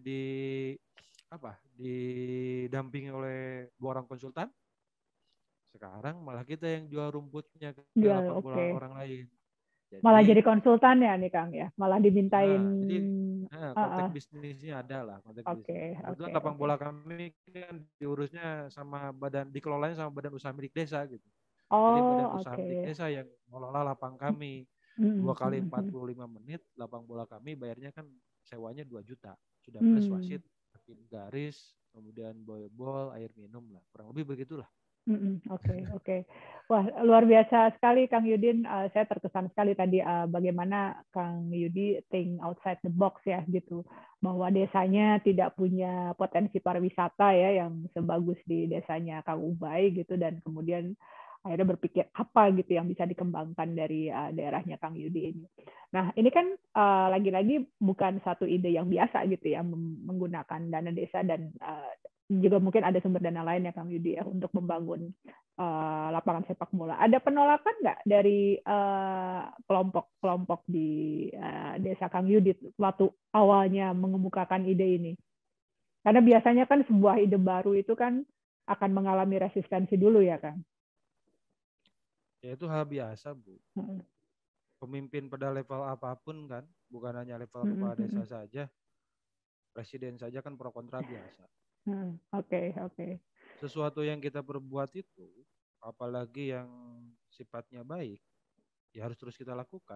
didampingi oleh 2 orang konsultan, sekarang malah kita yang jual rumputnya ke lapang bola orang lain. Malah jadi konsultan ya nih Kang ya, malah dimintain. Jadi konteks bisnisnya ada lah, konteks bisnis. Kebetulan lapang bola kami kan diurusnya sama dikelolanya sama badan usaha milik desa gitu. Jadi badan usaha milik desa yang mengelola lapang kami. 2 kali 45 menit lapang bola kami bayarnya kan sewanya 2 juta. Sudah plus wasit, hakim garis, kemudian boyball, air minum lah. Kurang lebih begitulah. Oke. Wah, luar biasa sekali Kang Yudin. Saya terkesan sekali tadi bagaimana Kang Yudi think outside the box ya gitu. Bahwa desanya tidak punya potensi pariwisata ya yang sebagus di desanya Kang Ubay gitu, dan kemudian akhirnya berpikir apa gitu yang bisa dikembangkan dari daerahnya Kang Yudi ini. Nah, ini kan lagi-lagi bukan satu ide yang biasa gitu ya, menggunakan dana desa dan juga mungkin ada sumber dana lain ya Kang Yudi ya untuk membangun lapangan sepak bola. Ada penolakan nggak dari kelompok-kelompok di desa Kang Yudi waktu awalnya mengemukakan ide ini? Karena biasanya kan sebuah ide baru itu kan akan mengalami resistensi dulu ya Kang. Ya itu hal biasa Bu. Pemimpin pada level apapun kan, bukan hanya level kepala desa saja, presiden saja kan pro kontra biasa. Oke. Sesuatu yang kita perbuat itu, apalagi yang sifatnya baik, ya harus terus kita lakukan.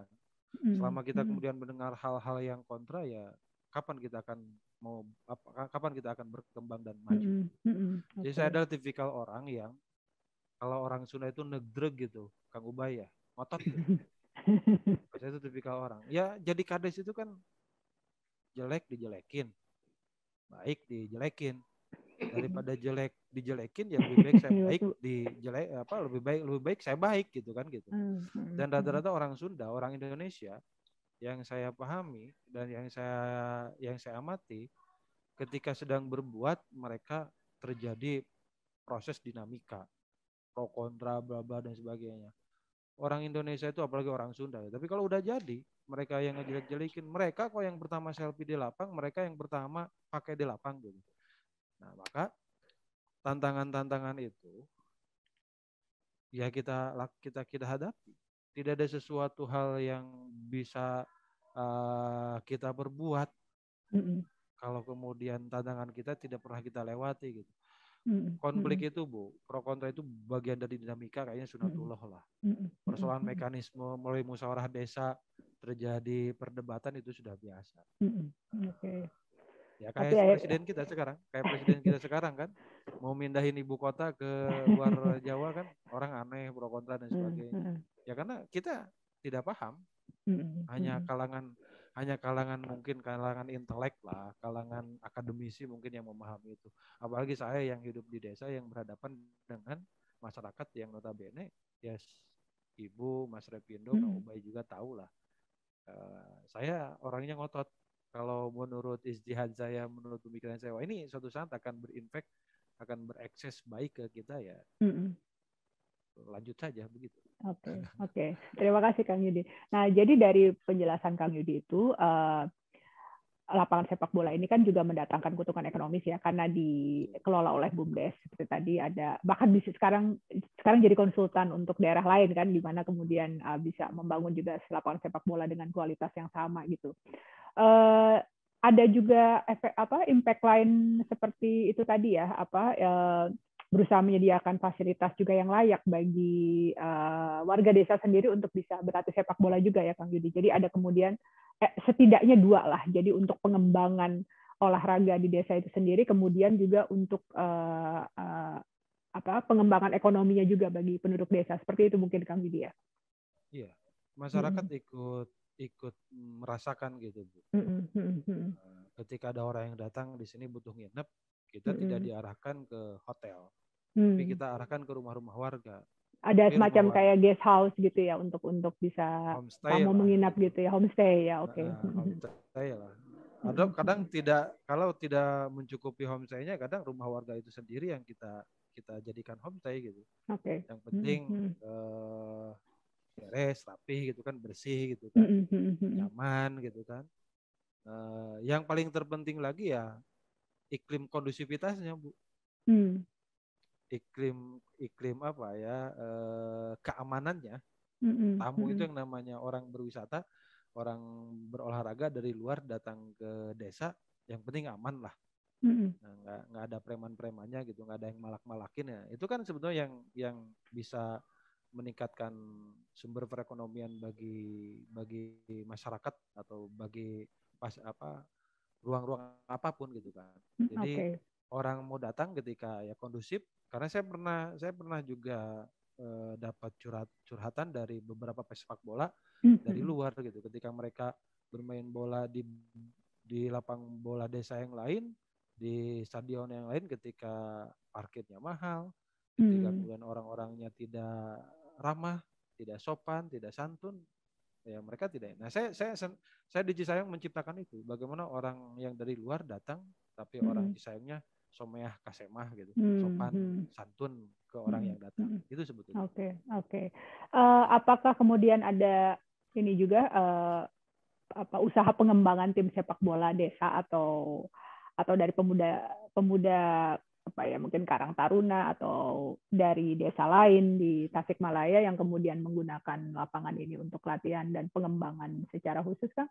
Selama kita kemudian mendengar hal-hal yang kontra, ya kapan kita akan berkembang dan maju. Jadi saya adalah tipikal orang yang kalau orang Sunda itu negdreg gitu, Kang Ubay ya, ngotot gitu. Saya itu tipikal orang. Ya jadi kades itu kan jelek dijelekin, baik dijelekin. Daripada jelek dijelekin, ya lebih baik saya baik lebih baik saya baik gitu kan gitu. Dan rata-rata orang Sunda, orang Indonesia yang saya pahami dan yang saya amati, ketika sedang berbuat mereka terjadi proses dinamika, pro kontra bla bla dan sebagainya. Orang Indonesia itu apalagi orang Sunda, tapi kalau udah jadi mereka yang ngejelek-jelekin, mereka kok yang pertama selfie di lapang, mereka yang pertama pakai di lapang gitu. Nah, maka tantangan-tantangan itu ya kita hadapi. Tidak ada sesuatu hal yang bisa kita perbuat kalau kemudian tantangan kita tidak pernah kita lewati gitu. Konflik itu pro kontra itu bagian dari dinamika, kayaknya sunatullah lah. Persoalan mekanisme melalui musyawarah desa terjadi perdebatan itu sudah biasa. Ya kayak presiden kita sekarang kan mau mindahin ibu kota ke luar Jawa kan, orang aneh pro kontra dan sebagainya. Ya karena kita tidak paham. Hanya kalangan mungkin kalangan intelek lah, kalangan akademisi mungkin yang memahami itu. Apalagi saya yang hidup di desa yang berhadapan dengan masyarakat yang notabene yes, Ibu, Mas Repindo, Kang Ubay juga tahu lah. Saya orangnya ngotot. Kalau menurut ijtihad saya, menurut pemikiran saya, wah ini suatu saat akan berimpact, akan berekses baik ke kita ya. Lanjut saja begitu. Oke. Terima kasih Kang Yudi. Nah, jadi dari penjelasan Kang Yudi itu, lapangan sepak bola ini kan juga mendatangkan keuntungan ekonomis ya, karena dikelola oleh BUMDes seperti tadi ada, bahkan bisa sekarang jadi konsultan untuk daerah lain kan, di mana kemudian bisa membangun juga lapangan sepak bola dengan kualitas yang sama gitu. Ada juga impact lain seperti itu tadi ya, berusaha menyediakan fasilitas juga yang layak bagi warga desa sendiri untuk bisa berlatih sepak bola juga ya Kang Yudi. Jadi ada kemudian setidaknya dua lah. Jadi untuk pengembangan olahraga di desa itu sendiri, kemudian juga untuk pengembangan ekonominya juga bagi penduduk desa. Seperti itu mungkin Kang Yudi ya. Iya, masyarakat ikut merasakan gitu Bu. Ketika ada orang yang datang di sini butuh nginep, kita tidak diarahkan ke hotel, tapi kita arahkan ke rumah-rumah warga. Ada semacam kayak guest house gitu ya, untuk bisa kamu menginap gitu ya, homestay ya, oke. Homestay lah. Kadang kalau tidak mencukupi homestay-nya, kadang rumah warga itu sendiri yang kita jadikan homestay gitu. Yang penting beres, rapi gitu kan, bersih gitu kan, nyaman gitu kan. Yang paling terpenting lagi ya iklim kondusivitasnya Bu. Iklim apa ya, keamanannya. Tamu itu yang namanya orang berwisata, orang berolahraga dari luar datang ke desa, yang penting aman lah. Nah, nggak ada preman-premannya gitu, nggak ada yang malak-malakin ya. Itu kan sebetulnya yang bisa meningkatkan sumber perekonomian bagi masyarakat atau bagi ruang-ruang apapun gitu kan. Jadi orang mau datang ketika ya kondusif, karena saya pernah juga dapat curhatan dari beberapa pesepak bola dari luar gitu, ketika mereka bermain bola di lapang bola desa yang lain, di stadion yang lain, ketika parkirnya mahal, ketika kemudian orang-orangnya tidak ramah, tidak sopan, tidak santun, ya mereka tidak. Nah, saya di Cisayong menciptakan itu. Bagaimana orang yang dari luar datang, tapi orang Cisayongnya someah kasemah gitu, sopan, santun ke orang yang datang. Itu sebetulnya. Oke. Apakah kemudian ada ini juga usaha pengembangan tim sepak bola desa atau dari pemuda mungkin Karang Taruna atau dari desa lain di Tasikmalaya yang kemudian menggunakan lapangan ini untuk latihan dan pengembangan secara khusus kan?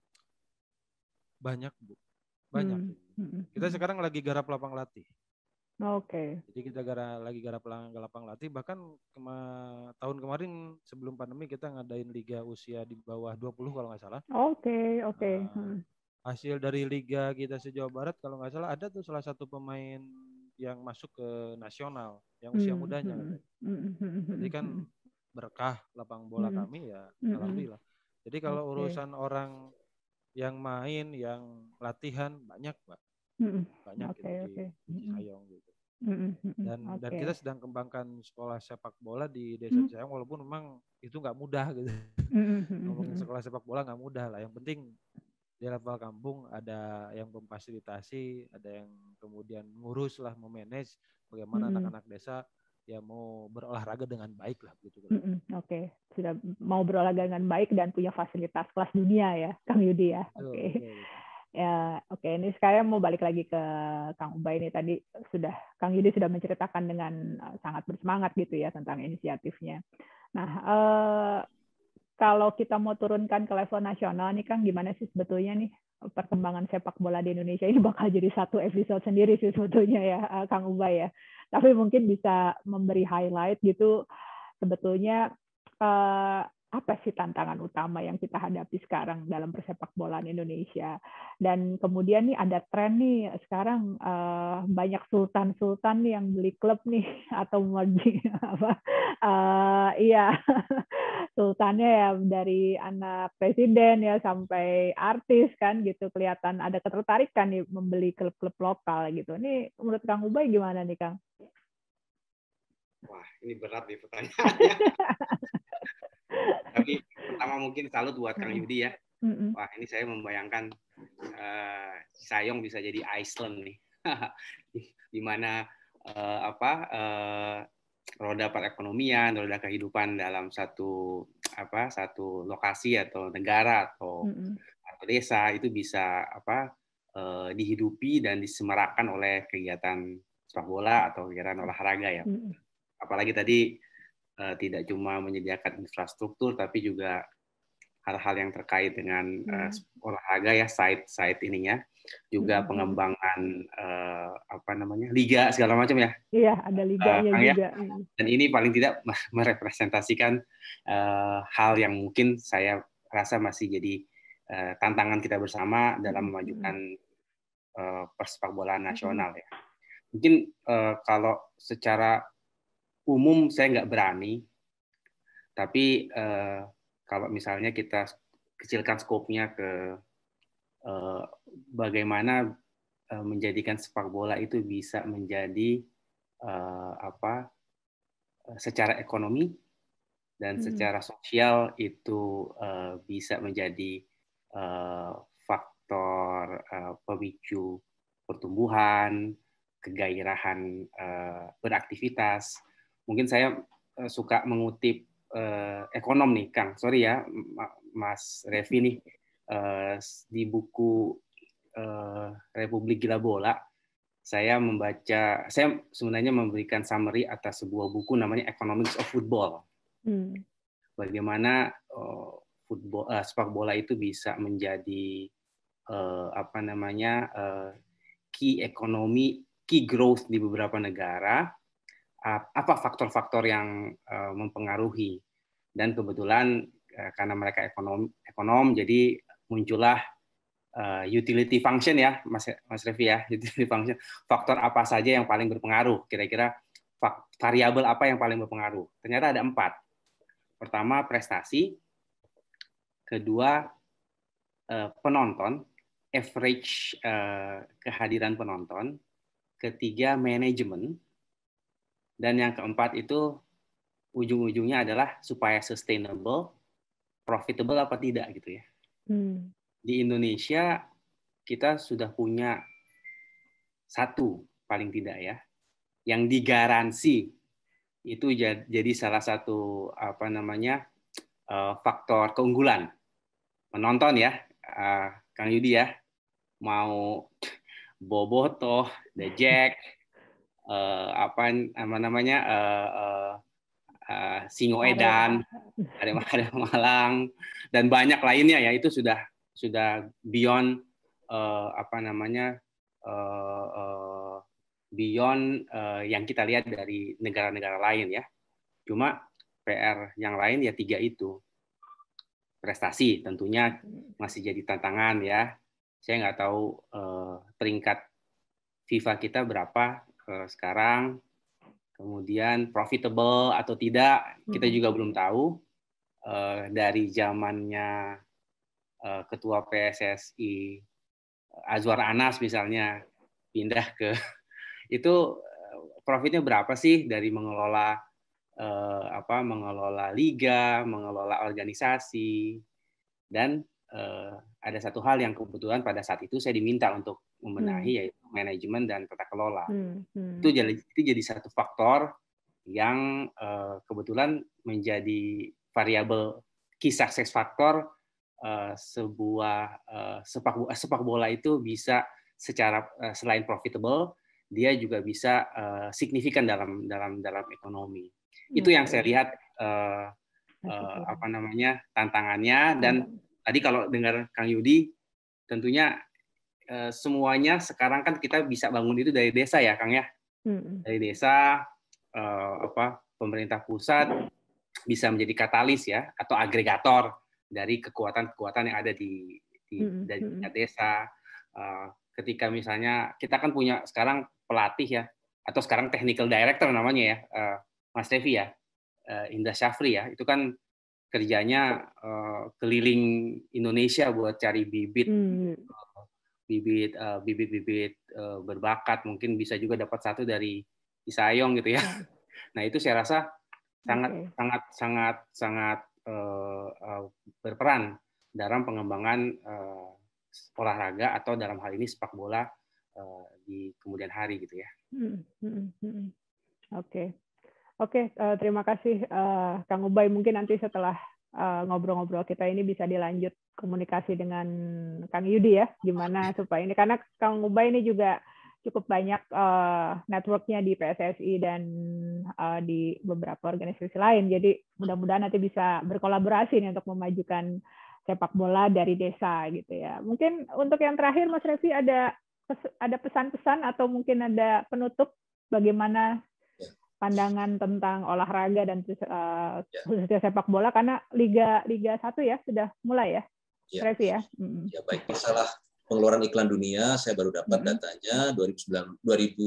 Banyak Bu, banyak. Kita sekarang lagi garap lapang latih. Oke. Jadi kita lagi garap lapang latih. Bahkan tahun kemarin sebelum pandemi kita ngadain liga usia di bawah 20 kalau nggak salah. Oke. Hasil dari liga kita se-Jawa Barat kalau nggak salah ada tuh salah satu pemain yang masuk ke nasional yang usia mudanya. Jadi kan berkah lapang bola kami ya, alhamdulillah. Jadi kalau urusan orang yang main, yang latihan banyak, Mbak. Banyak di Cicayong gitu. Dan kita sedang kembangkan sekolah sepak bola di Desa Cicayong, walaupun memang itu nggak mudah gitu. Ngomongin sekolah sepak bola nggak mudah lah. Yang penting di level kampung ada yang memfasilitasi, ada yang kemudian ngurus lah, memanage bagaimana anak-anak desa ya mau berolahraga dengan baik lah gitu. Oke. Sudah mau berolahraga dengan baik dan punya fasilitas kelas dunia ya, Kang Yudi ya. Oke. Ya, oke. Ini sekarang mau balik lagi ke Kang Ubay ini. Tadi Kang Yudi sudah menceritakan dengan sangat bersemangat gitu ya tentang inisiatifnya. Nah, kalau kita mau turunkan ke level nasional nih Kang, gimana sih sebetulnya nih perkembangan sepak bola di Indonesia ini bakal jadi satu episode sendiri sih sebetulnya ya, Kang Ubay ya. Tapi mungkin bisa memberi highlight gitu sebetulnya apa sih tantangan utama yang kita hadapi sekarang dalam persepak bolaan Indonesia. Dan kemudian nih ada tren nih sekarang banyak sultan-sultan nih yang beli klub nih atau merging iya sultannya ya dari anak presiden ya sampai artis kan gitu, kelihatan ada ketertarikan nih membeli klub-klub lokal gitu. Ini menurut Kang Ubay gimana nih Kang? Wah, ini berat nih pertanyaannya. Tapi pertama mungkin salut buat Kang Yudi ya. Wah, ini saya membayangkan Cicayong bisa jadi Iceland nih. Di mana roda perekonomian, roda kehidupan dalam satu lokasi atau negara atau desa itu bisa dihidupi dan disemarakan oleh kegiatan sepak bola atau kegiatan olahraga ya. Apalagi tadi tidak cuma menyediakan infrastruktur, tapi juga hal-hal yang terkait dengan olahraga ya, site ininya, juga pengembangan liga segala macam ya. Iya, ada liganya juga. Ya. Dan ini paling tidak merepresentasikan hal yang mungkin saya rasa masih jadi tantangan kita bersama dalam memajukan persepak bolaan nasional ya. Mungkin kalau secara umum saya nggak berani, tapi kalau misalnya kita kecilkan skopnya ke bagaimana menjadikan sepak bola itu bisa menjadi secara ekonomi dan secara sosial itu bisa menjadi faktor pemicu pertumbuhan, kegairahan beraktivitas. Mungkin saya suka mengutip ekonom nih, Kang. Sorry ya, Mas Revi nih. Di buku Republik Gila Bola, saya sebenarnya memberikan summary atas sebuah buku namanya Economics of Football. Bagaimana sepak bola itu bisa menjadi key ekonomi, key growth di beberapa negara. Apa faktor-faktor yang mempengaruhi, dan kebetulan karena mereka ekonom jadi muncullah utility function ya, Mas Revi ya, utility function, faktor apa saja yang paling berpengaruh, kira-kira variabel apa yang paling berpengaruh. Ternyata ada 4. Pertama prestasi, kedua penonton, average kehadiran penonton, ketiga manajemen, dan yang keempat itu ujung-ujungnya adalah supaya sustainable, profitable apa tidak gitu ya. Di Indonesia kita sudah punya satu paling tidak ya, yang digaransi itu jadi salah satu faktor keunggulan menonton ya, Kang Yudi ya, mau Bobotoh, The Jack, Singoedan, Arema Malang, dan banyak lainnya ya, itu sudah beyond yang kita lihat dari negara-negara lain ya. Cuma PR yang lain ya 3 itu. Prestasi tentunya masih jadi tantangan ya. Saya nggak tahu peringkat FIFA kita berapa sekarang. Kemudian profitable atau tidak, kita juga belum tahu. Dari zamannya Ketua PSSI Azwar Anas misalnya pindah ke itu profitnya berapa sih dari mengelola mengelola liga, mengelola organisasi, dan ada satu hal yang kebetulan pada saat itu saya diminta untuk membenahi yaitu manajemen dan tata kelola. Itu jadi satu faktor yang kebetulan menjadi variabel key success factor sebuah sepak bola itu bisa secara selain profitable dia juga bisa signifikan dalam ekonomi. Itu yang saya lihat tantangannya. Dan tadi kalau dengar Kang Yudi, tentunya semuanya sekarang kan kita bisa bangun itu dari desa ya, Kang ya. Dari desa, pemerintah pusat bisa menjadi katalis ya, atau agregator dari kekuatan-kekuatan yang ada di desa. Ketika misalnya kita kan punya sekarang pelatih ya, atau sekarang technical director namanya ya, Mas Revi ya, Indra Syafri ya, itu kan kerjanya keliling Indonesia buat cari bibit berbakat, mungkin bisa juga dapat satu dari Isayong gitu ya. Nah itu saya rasa sangat berperan dalam pengembangan olahraga atau dalam hal ini sepak bola di kemudian hari gitu ya. Oke, terima kasih Kang Ubay. Mungkin nanti setelah ngobrol-ngobrol kita ini bisa dilanjut komunikasi dengan Kang Yudi ya, gimana supaya ini, karena Kang Ubay ini juga cukup banyak networknya di PSSI dan di beberapa organisasi lain. Jadi mudah-mudahan nanti bisa berkolaborasi nih untuk memajukan sepak bola dari desa gitu ya. Mungkin untuk yang terakhir Mas Revi ada pesan-pesan atau mungkin ada penutup bagaimana pandangan tentang olahraga dan khususnya sepak bola, karena Liga 1 ya sudah mulai ya, Revi ya. Ya baik, masalah pengeluaran iklan dunia saya baru dapat datanya 2019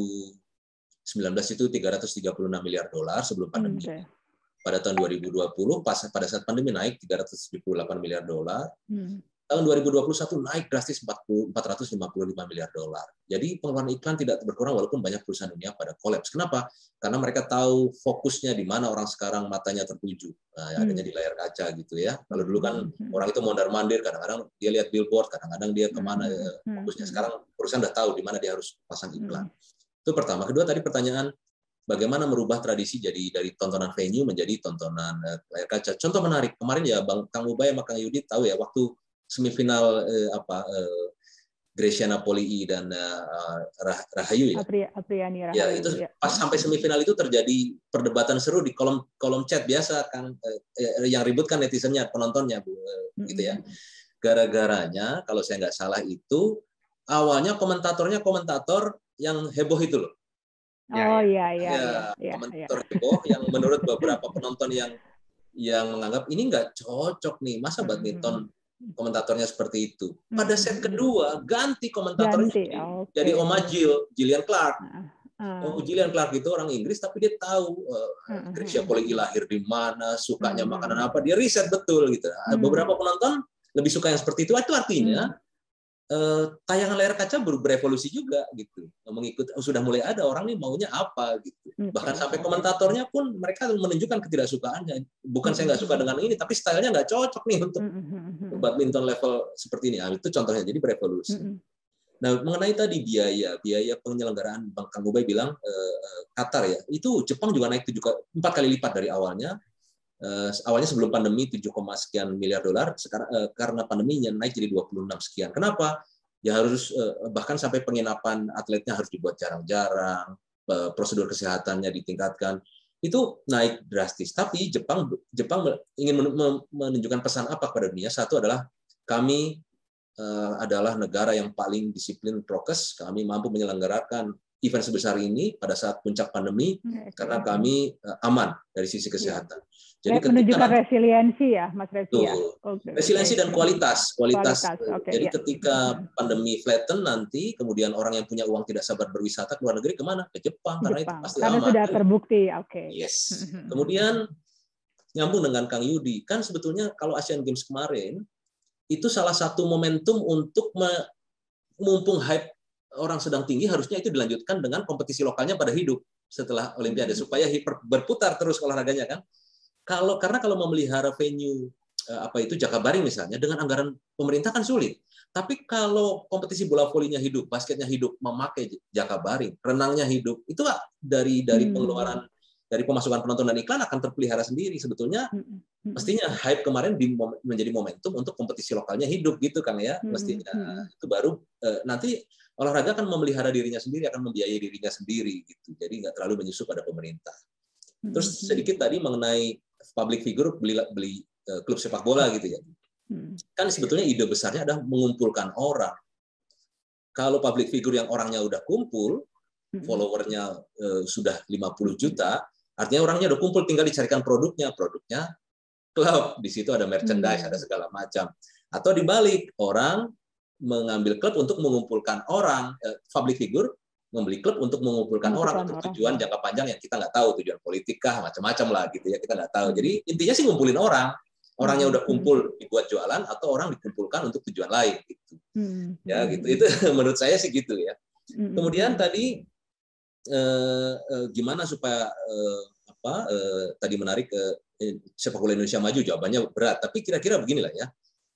itu 336 miliar dolar sebelum pandemi. Pada tahun 2020 pada saat pandemi naik 378 miliar dolar. Tahun 2021 naik drastis 455 miliar dolar. Jadi pengeluaran iklan tidak berkurang walaupun banyak perusahaan dunia pada kolaps. Kenapa? Karena mereka tahu fokusnya di mana orang sekarang matanya tertuju. Nah, adanya di layar kaca gitu ya. Kalau dulu kan orang itu mondar-mandir, kadang-kadang dia lihat billboard, kadang-kadang dia kemana fokusnya. Sekarang perusahaan sudah tahu di mana dia harus pasang iklan. Itu pertama. Kedua tadi pertanyaan, bagaimana merubah tradisi jadi dari tontonan venue menjadi tontonan layar kaca. Contoh menarik, kemarin ya Kang Ubay sama Kang Yudi tahu ya, waktu semifinal Grecia Napoli dan Rahayu ya. Apriani Rahayu. Ya, itu pas sampai semifinal itu terjadi perdebatan seru di kolom chat biasa kan, yang ribut kan netizennya, penontonnya gitu ya. Gara-garanya kalau saya nggak salah itu awalnya komentator yang heboh itu loh. Komentator heboh yang menurut beberapa penonton yang menganggap ini nggak cocok nih, masa badminton komentatornya seperti itu. Pada set kedua ganti komentatornya jadi Oma Gillian Clark. Gillian Clark itu orang Inggris tapi dia tahu Grecia Poli lahir di mana, sukanya makanan apa, dia riset betul gitu. Beberapa penonton lebih suka yang seperti itu. Itu artinya tayangan layar kaca berevolusi juga gitu, mengikut sudah mulai ada orang nih maunya apa gitu. Bahkan sampai komentatornya pun mereka menunjukkan ketidaksukaannya. Bukan saya nggak suka dengan ini, tapi stylenya nggak cocok nih untuk badminton level seperti ini. Itu contohnya, jadi berevolusi. Nah, mengenai tadi biaya penyelenggaraan, Bang Kang Ubay bilang Qatar ya, itu Jepang juga naik 4 kali lipat dari awalnya. Awalnya sebelum pandemi 7, sekian miliar dolar, sekarang karena pandeminya naik jadi 26 sekian. Kenapa? Ya harus bahkan sampai penginapan atletnya harus dibuat jarang-jarang, prosedur kesehatannya ditingkatkan. Itu naik drastis. Tapi Jepang ingin menunjukkan pesan apa kepada dunia? Satu adalah kami adalah negara yang paling disiplin prokes, kami mampu menyelenggarakan event sebesar ini pada saat puncak pandemi karena kami aman dari sisi kesehatan. Jadi menunjukkan resiliensi ya, Mas Revi ya. Resiliensi dan kualitas. Jadi ketika pandemi flatten nanti, kemudian orang yang punya uang tidak sabar berwisata ke luar negeri kemana? Ke Jepang, karena itu pasti karena aman. Sudah terbukti, Yes. Kemudian nyambung dengan Kang Yudi, kan sebetulnya kalau Asian Games kemarin itu salah satu momentum untuk mumpung hype orang sedang tinggi, harusnya itu dilanjutkan dengan kompetisi lokalnya pada hidup setelah Olimpiade supaya berputar terus olahraganya kan. Karena kalau memelihara venue Jakabaring misalnya dengan anggaran pemerintah kan sulit. Tapi kalau kompetisi bola volinya hidup, basketnya hidup, memakai Jakabaring, renangnya hidup, itu dari pengeluaran dari pemasukan penonton dan iklan akan terpelihara sendiri. Sebetulnya mestinya hype kemarin menjadi momentum untuk kompetisi lokalnya hidup gitu Kang ya. Mestinya itu baru nanti olahraga akan memelihara dirinya sendiri, akan membiayai dirinya sendiri gitu. Jadi nggak terlalu menyusup pada pemerintah. Terus sedikit tadi mengenai public figure beli klub sepak bola gitu ya. Kan sebetulnya ide besarnya adalah mengumpulkan orang. Kalau public figure yang orangnya udah kumpul, followernya sudah 50 juta, artinya orangnya udah kumpul, tinggal dicarikan produknya klub. Di situ ada merchandise, ada segala macam. Atau dibalik, orang mengambil klub untuk mengumpulkan orang, public figure membeli klub untuk mengumpulkan orang untuk tujuan jangka panjang yang kita nggak tahu, tujuan politik kah, macam-macam lah gitu ya, kita nggak tahu. Jadi intinya sih ngumpulin orangnya udah kumpul dibuat jualan atau orang dikumpulkan untuk tujuan lain gitu. Ya gitu, itu menurut saya sih gitu ya. Kemudian tadi gimana supaya tadi menarik sepak bola Indonesia maju, jawabannya berat, tapi kira-kira beginilah ya.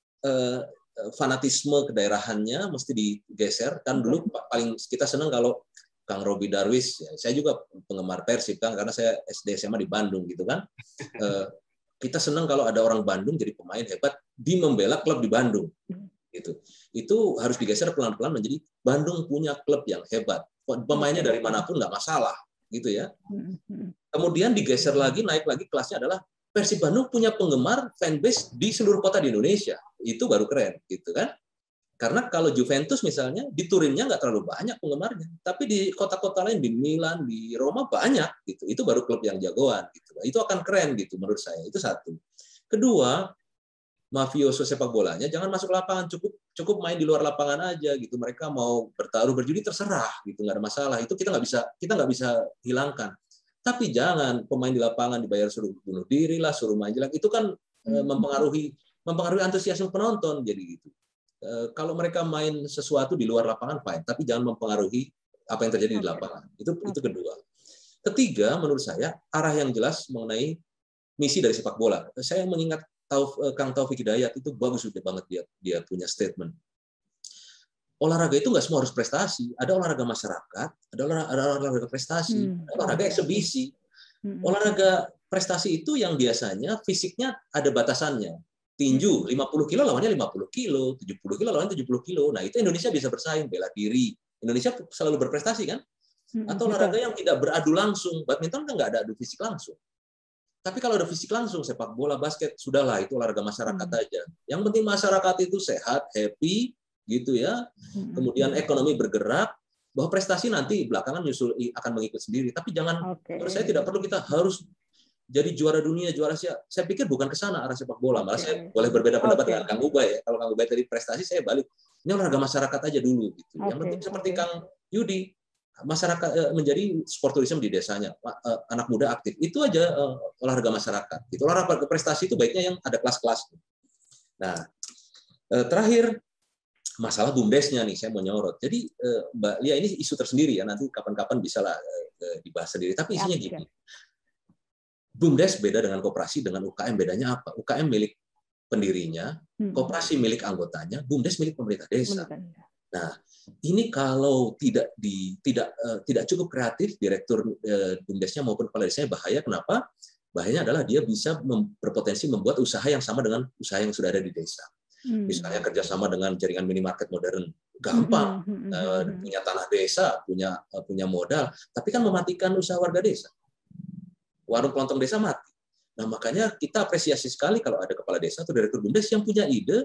Fanatisme kedaerahannya mesti digeser. Kan dulu paling kita senang kalau Kang Robi Darwis, ya, saya juga penggemar Persib kan, karena saya SD SMA di Bandung gitu kan. Kita senang kalau ada orang Bandung jadi pemain hebat di membela klub di Bandung gitu. Itu harus digeser pelan-pelan menjadi Bandung punya klub yang hebat. Pemainnya dari manapun nggak masalah gitu ya. Kemudian digeser lagi, naik lagi kelasnya adalah Persib Bandung punya penggemar fanbase di seluruh kota di Indonesia. Itu baru keren, gitu kan? Karena kalau Juventus misalnya, di Turinnya nggak terlalu banyak penggemarnya. Tapi di kota-kota lain, di Milan, di Roma banyak. Gitu. Itu baru klub yang jagoan. Gitu. Itu akan keren, gitu menurut saya. Itu satu. Kedua, mafioso sepak bolanya jangan masuk lapangan, cukup main di luar lapangan aja. Gitu. Mereka mau bertaruh, berjudi, terserah. Gitu. Nggak ada masalah. Itu kita nggak bisa hilangkan. Tapi jangan pemain di lapangan dibayar suruh bunuh diri lah, suruh main jelek. Itu kan mempengaruhi antusiasme penonton. Jadi gitu. Kalau mereka main sesuatu di luar lapangan fine, tapi jangan mempengaruhi apa yang terjadi di lapangan. Itu kedua. Ketiga, menurut saya arah yang jelas mengenai misi dari sepak bola. Saya mengingat Kang Taufik Hidayat itu bagus banget dia punya statement. Olahraga itu nggak semua harus prestasi. Ada olahraga masyarakat, ada olahraga prestasi, ada olahraga eksebisi. Olahraga prestasi itu yang biasanya fisiknya ada batasannya. Tinju 50 kilo lawannya 50 kilo, 70 kilo lawannya 70 kilo. Nah itu Indonesia bisa bersaing, bela diri. Indonesia selalu berprestasi kan? Atau olahraga yang tidak beradu langsung. Badminton kan nggak ada adu fisik langsung. Tapi kalau ada fisik langsung, sepak bola, basket, sudahlah itu olahraga masyarakat aja. Yang penting masyarakat itu sehat, happy, gitu ya. Kemudian ekonomi bergerak, bahwa prestasi nanti belakangan akan mengikut sendiri. Tapi jangan, menurut saya tidak perlu kita harus jadi juara dunia, juara Asia. Saya pikir bukan ke sana arah sepak bola. Malah saya boleh berbeda pendapat dengan Kang Ubay ya. Kalau Kang Ubay tadi prestasi, saya balik. Ini olahraga masyarakat aja dulu. Gitu. Yang penting seperti Kang Yudi, masyarakat menjadi sport tourism di desanya, anak muda aktif. Itu aja olahraga masyarakat. Gitu. Olahraga prestasi itu baiknya yang ada kelas-kelas. Nah, terakhir, masalah BUMDes-nya nih saya mau nyorot. Jadi Mbak Lia ini isu tersendiri ya, nanti kapan-kapan bisa lah dibahas sendiri. Tapi isinya gini, BUMDes beda dengan koperasi, dengan UKM bedanya apa? UKM milik pendirinya, koperasi milik anggotanya, BUMDes milik pemerintah desa. Nah, ini kalau tidak cukup kreatif direktur BUMDes-nya maupun kepala desanya bahaya. Kenapa? Bahayanya adalah dia bisa berpotensi membuat usaha yang sama dengan usaha yang sudah ada di desa. Misalnya kerjasama dengan jaringan minimarket modern, gampang, punya tanah desa, punya modal, tapi kan mematikan usaha warga desa. Warung kelontong desa mati. Nah makanya kita apresiasi sekali kalau ada kepala desa atau direktur BUMDes yang punya ide,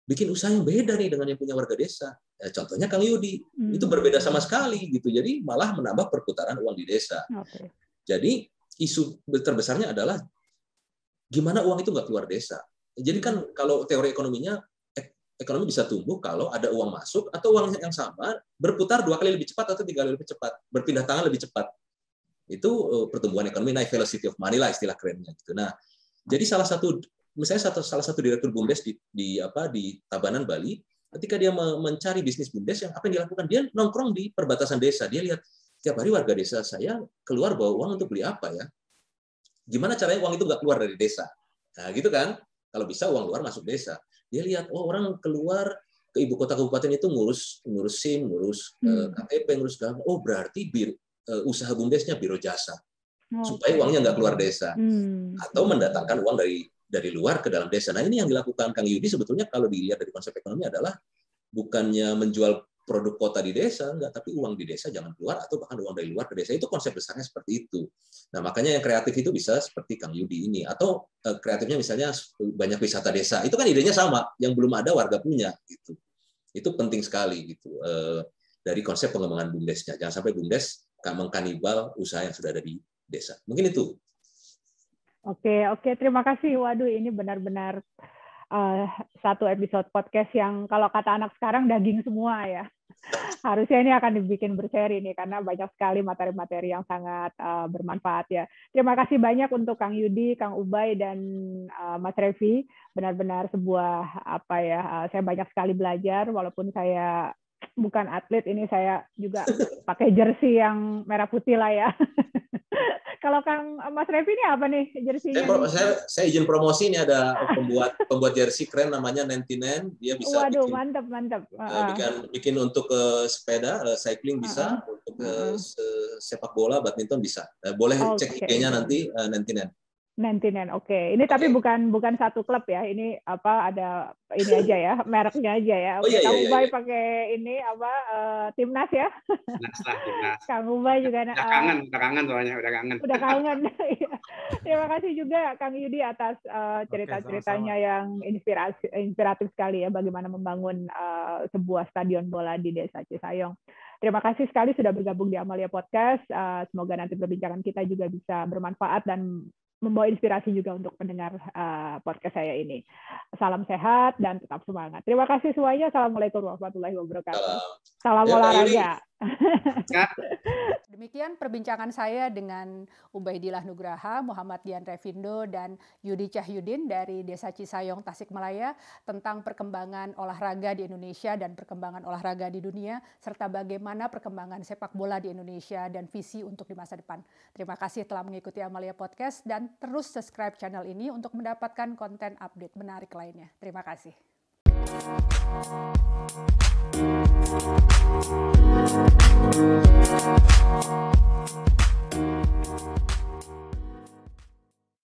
bikin usaha yang beda nih dengan yang punya warga desa. Contohnya Kang Yudi, itu berbeda sama sekali gitu. Jadi malah menambah perputaran uang di desa. Okay. Jadi isu terbesarnya adalah gimana uang itu nggak keluar desa. Jadi kan kalau teori ekonominya, ekonomi bisa tumbuh kalau ada uang masuk atau uang yang sama berputar 2 kali lebih cepat atau 3 kali lebih cepat, berpindah tangan lebih cepat. Itu pertumbuhan ekonomi, naik velocity of money lah istilah kerennya gitu. Nah, jadi salah satu direktur BUMDes di Tabanan Bali, ketika dia mencari bisnis BUMDes, yang apa yang dilakukan, dia nongkrong di perbatasan desa. Dia lihat tiap hari warga desa saya keluar bawa uang untuk beli apa ya? Gimana caranya uang itu nggak keluar dari desa? Nah, gitu kan? Kalau bisa uang luar masuk desa. Dia lihat, oh orang keluar ke ibu kota kabupaten itu ngurus SIM, ngurus KTP, ngurus segala. Oh berarti usaha BUMDesnya biro jasa, supaya uangnya nggak keluar desa, atau mendatangkan uang dari luar ke dalam desa. Nah ini yang dilakukan Kang Yudi sebetulnya kalau dilihat dari konsep ekonomi adalah bukannya menjual produk kota di desa, enggak, tapi uang di desa jangan keluar atau bahkan uang dari luar ke desa. Itu konsep besarnya seperti itu. Nah, makanya yang kreatif itu bisa seperti Kang Yudi ini, atau kreatifnya misalnya banyak wisata desa. Itu kan idenya sama, yang belum ada warga punya gitu. Itu penting sekali gitu. Dari konsep pengembangan BUMDesnya. Jangan sampai BUMDes mengkanibal usaha yang sudah ada di desa. Mungkin itu. Oke, terima kasih. Waduh, ini benar-benar satu episode podcast yang kalau kata anak sekarang daging semua ya. Harusnya ini akan dibikin berseri nih karena banyak sekali materi-materi yang sangat bermanfaat ya. Terima kasih banyak untuk Kang Yudi, Kang Ubay dan Mas Revi. Benar-benar sebuah saya banyak sekali belajar walaupun saya bukan atlet, ini saya juga pakai jersey yang merah putih lah ya. Kalau Kang Mas Revi ini apa nih jersey-nya? Saya izin promosi, ini ada pembuat jersey keren namanya 99. Dia bisa mantap. Bikin untuk sepeda, cycling bisa, untuk sepak bola, badminton bisa. Boleh cek IG-nya nanti 99. Oke. Ini tapi bukan satu klub ya. Ini ada ini aja ya, mereknya aja ya. Oke, Kang Ubay pakai ini timnas ya. Timnas. Kang Ubay juga udah kangen soalnya, udah kangen. Terima kasih juga Kang Yudi atas cerita-ceritanya yang inspiratif sekali ya bagaimana membangun sebuah stadion bola di Desa Cisayong. Terima kasih sekali sudah bergabung di Amalia Podcast. Semoga nanti perbincangan kita juga bisa bermanfaat dan membawa inspirasi juga untuk pendengar podcast saya ini. Salam sehat dan tetap semangat. Terima kasih semuanya. Assalamualaikum warahmatullahi wabarakatuh. Salam olahraga. Demikian perbincangan saya dengan Ubaidillah Nugraha, Muhammad Dian Revindo, dan Yudi Cahyudin dari Desa Cisayong, Tasikmalaya tentang perkembangan olahraga di Indonesia dan perkembangan olahraga di dunia, serta bagaimana perkembangan sepak bola di Indonesia dan visi untuk di masa depan. Terima kasih telah mengikuti Amalia Podcast dan terus subscribe channel ini untuk mendapatkan konten update menarik lainnya. Terima kasih. Thank you.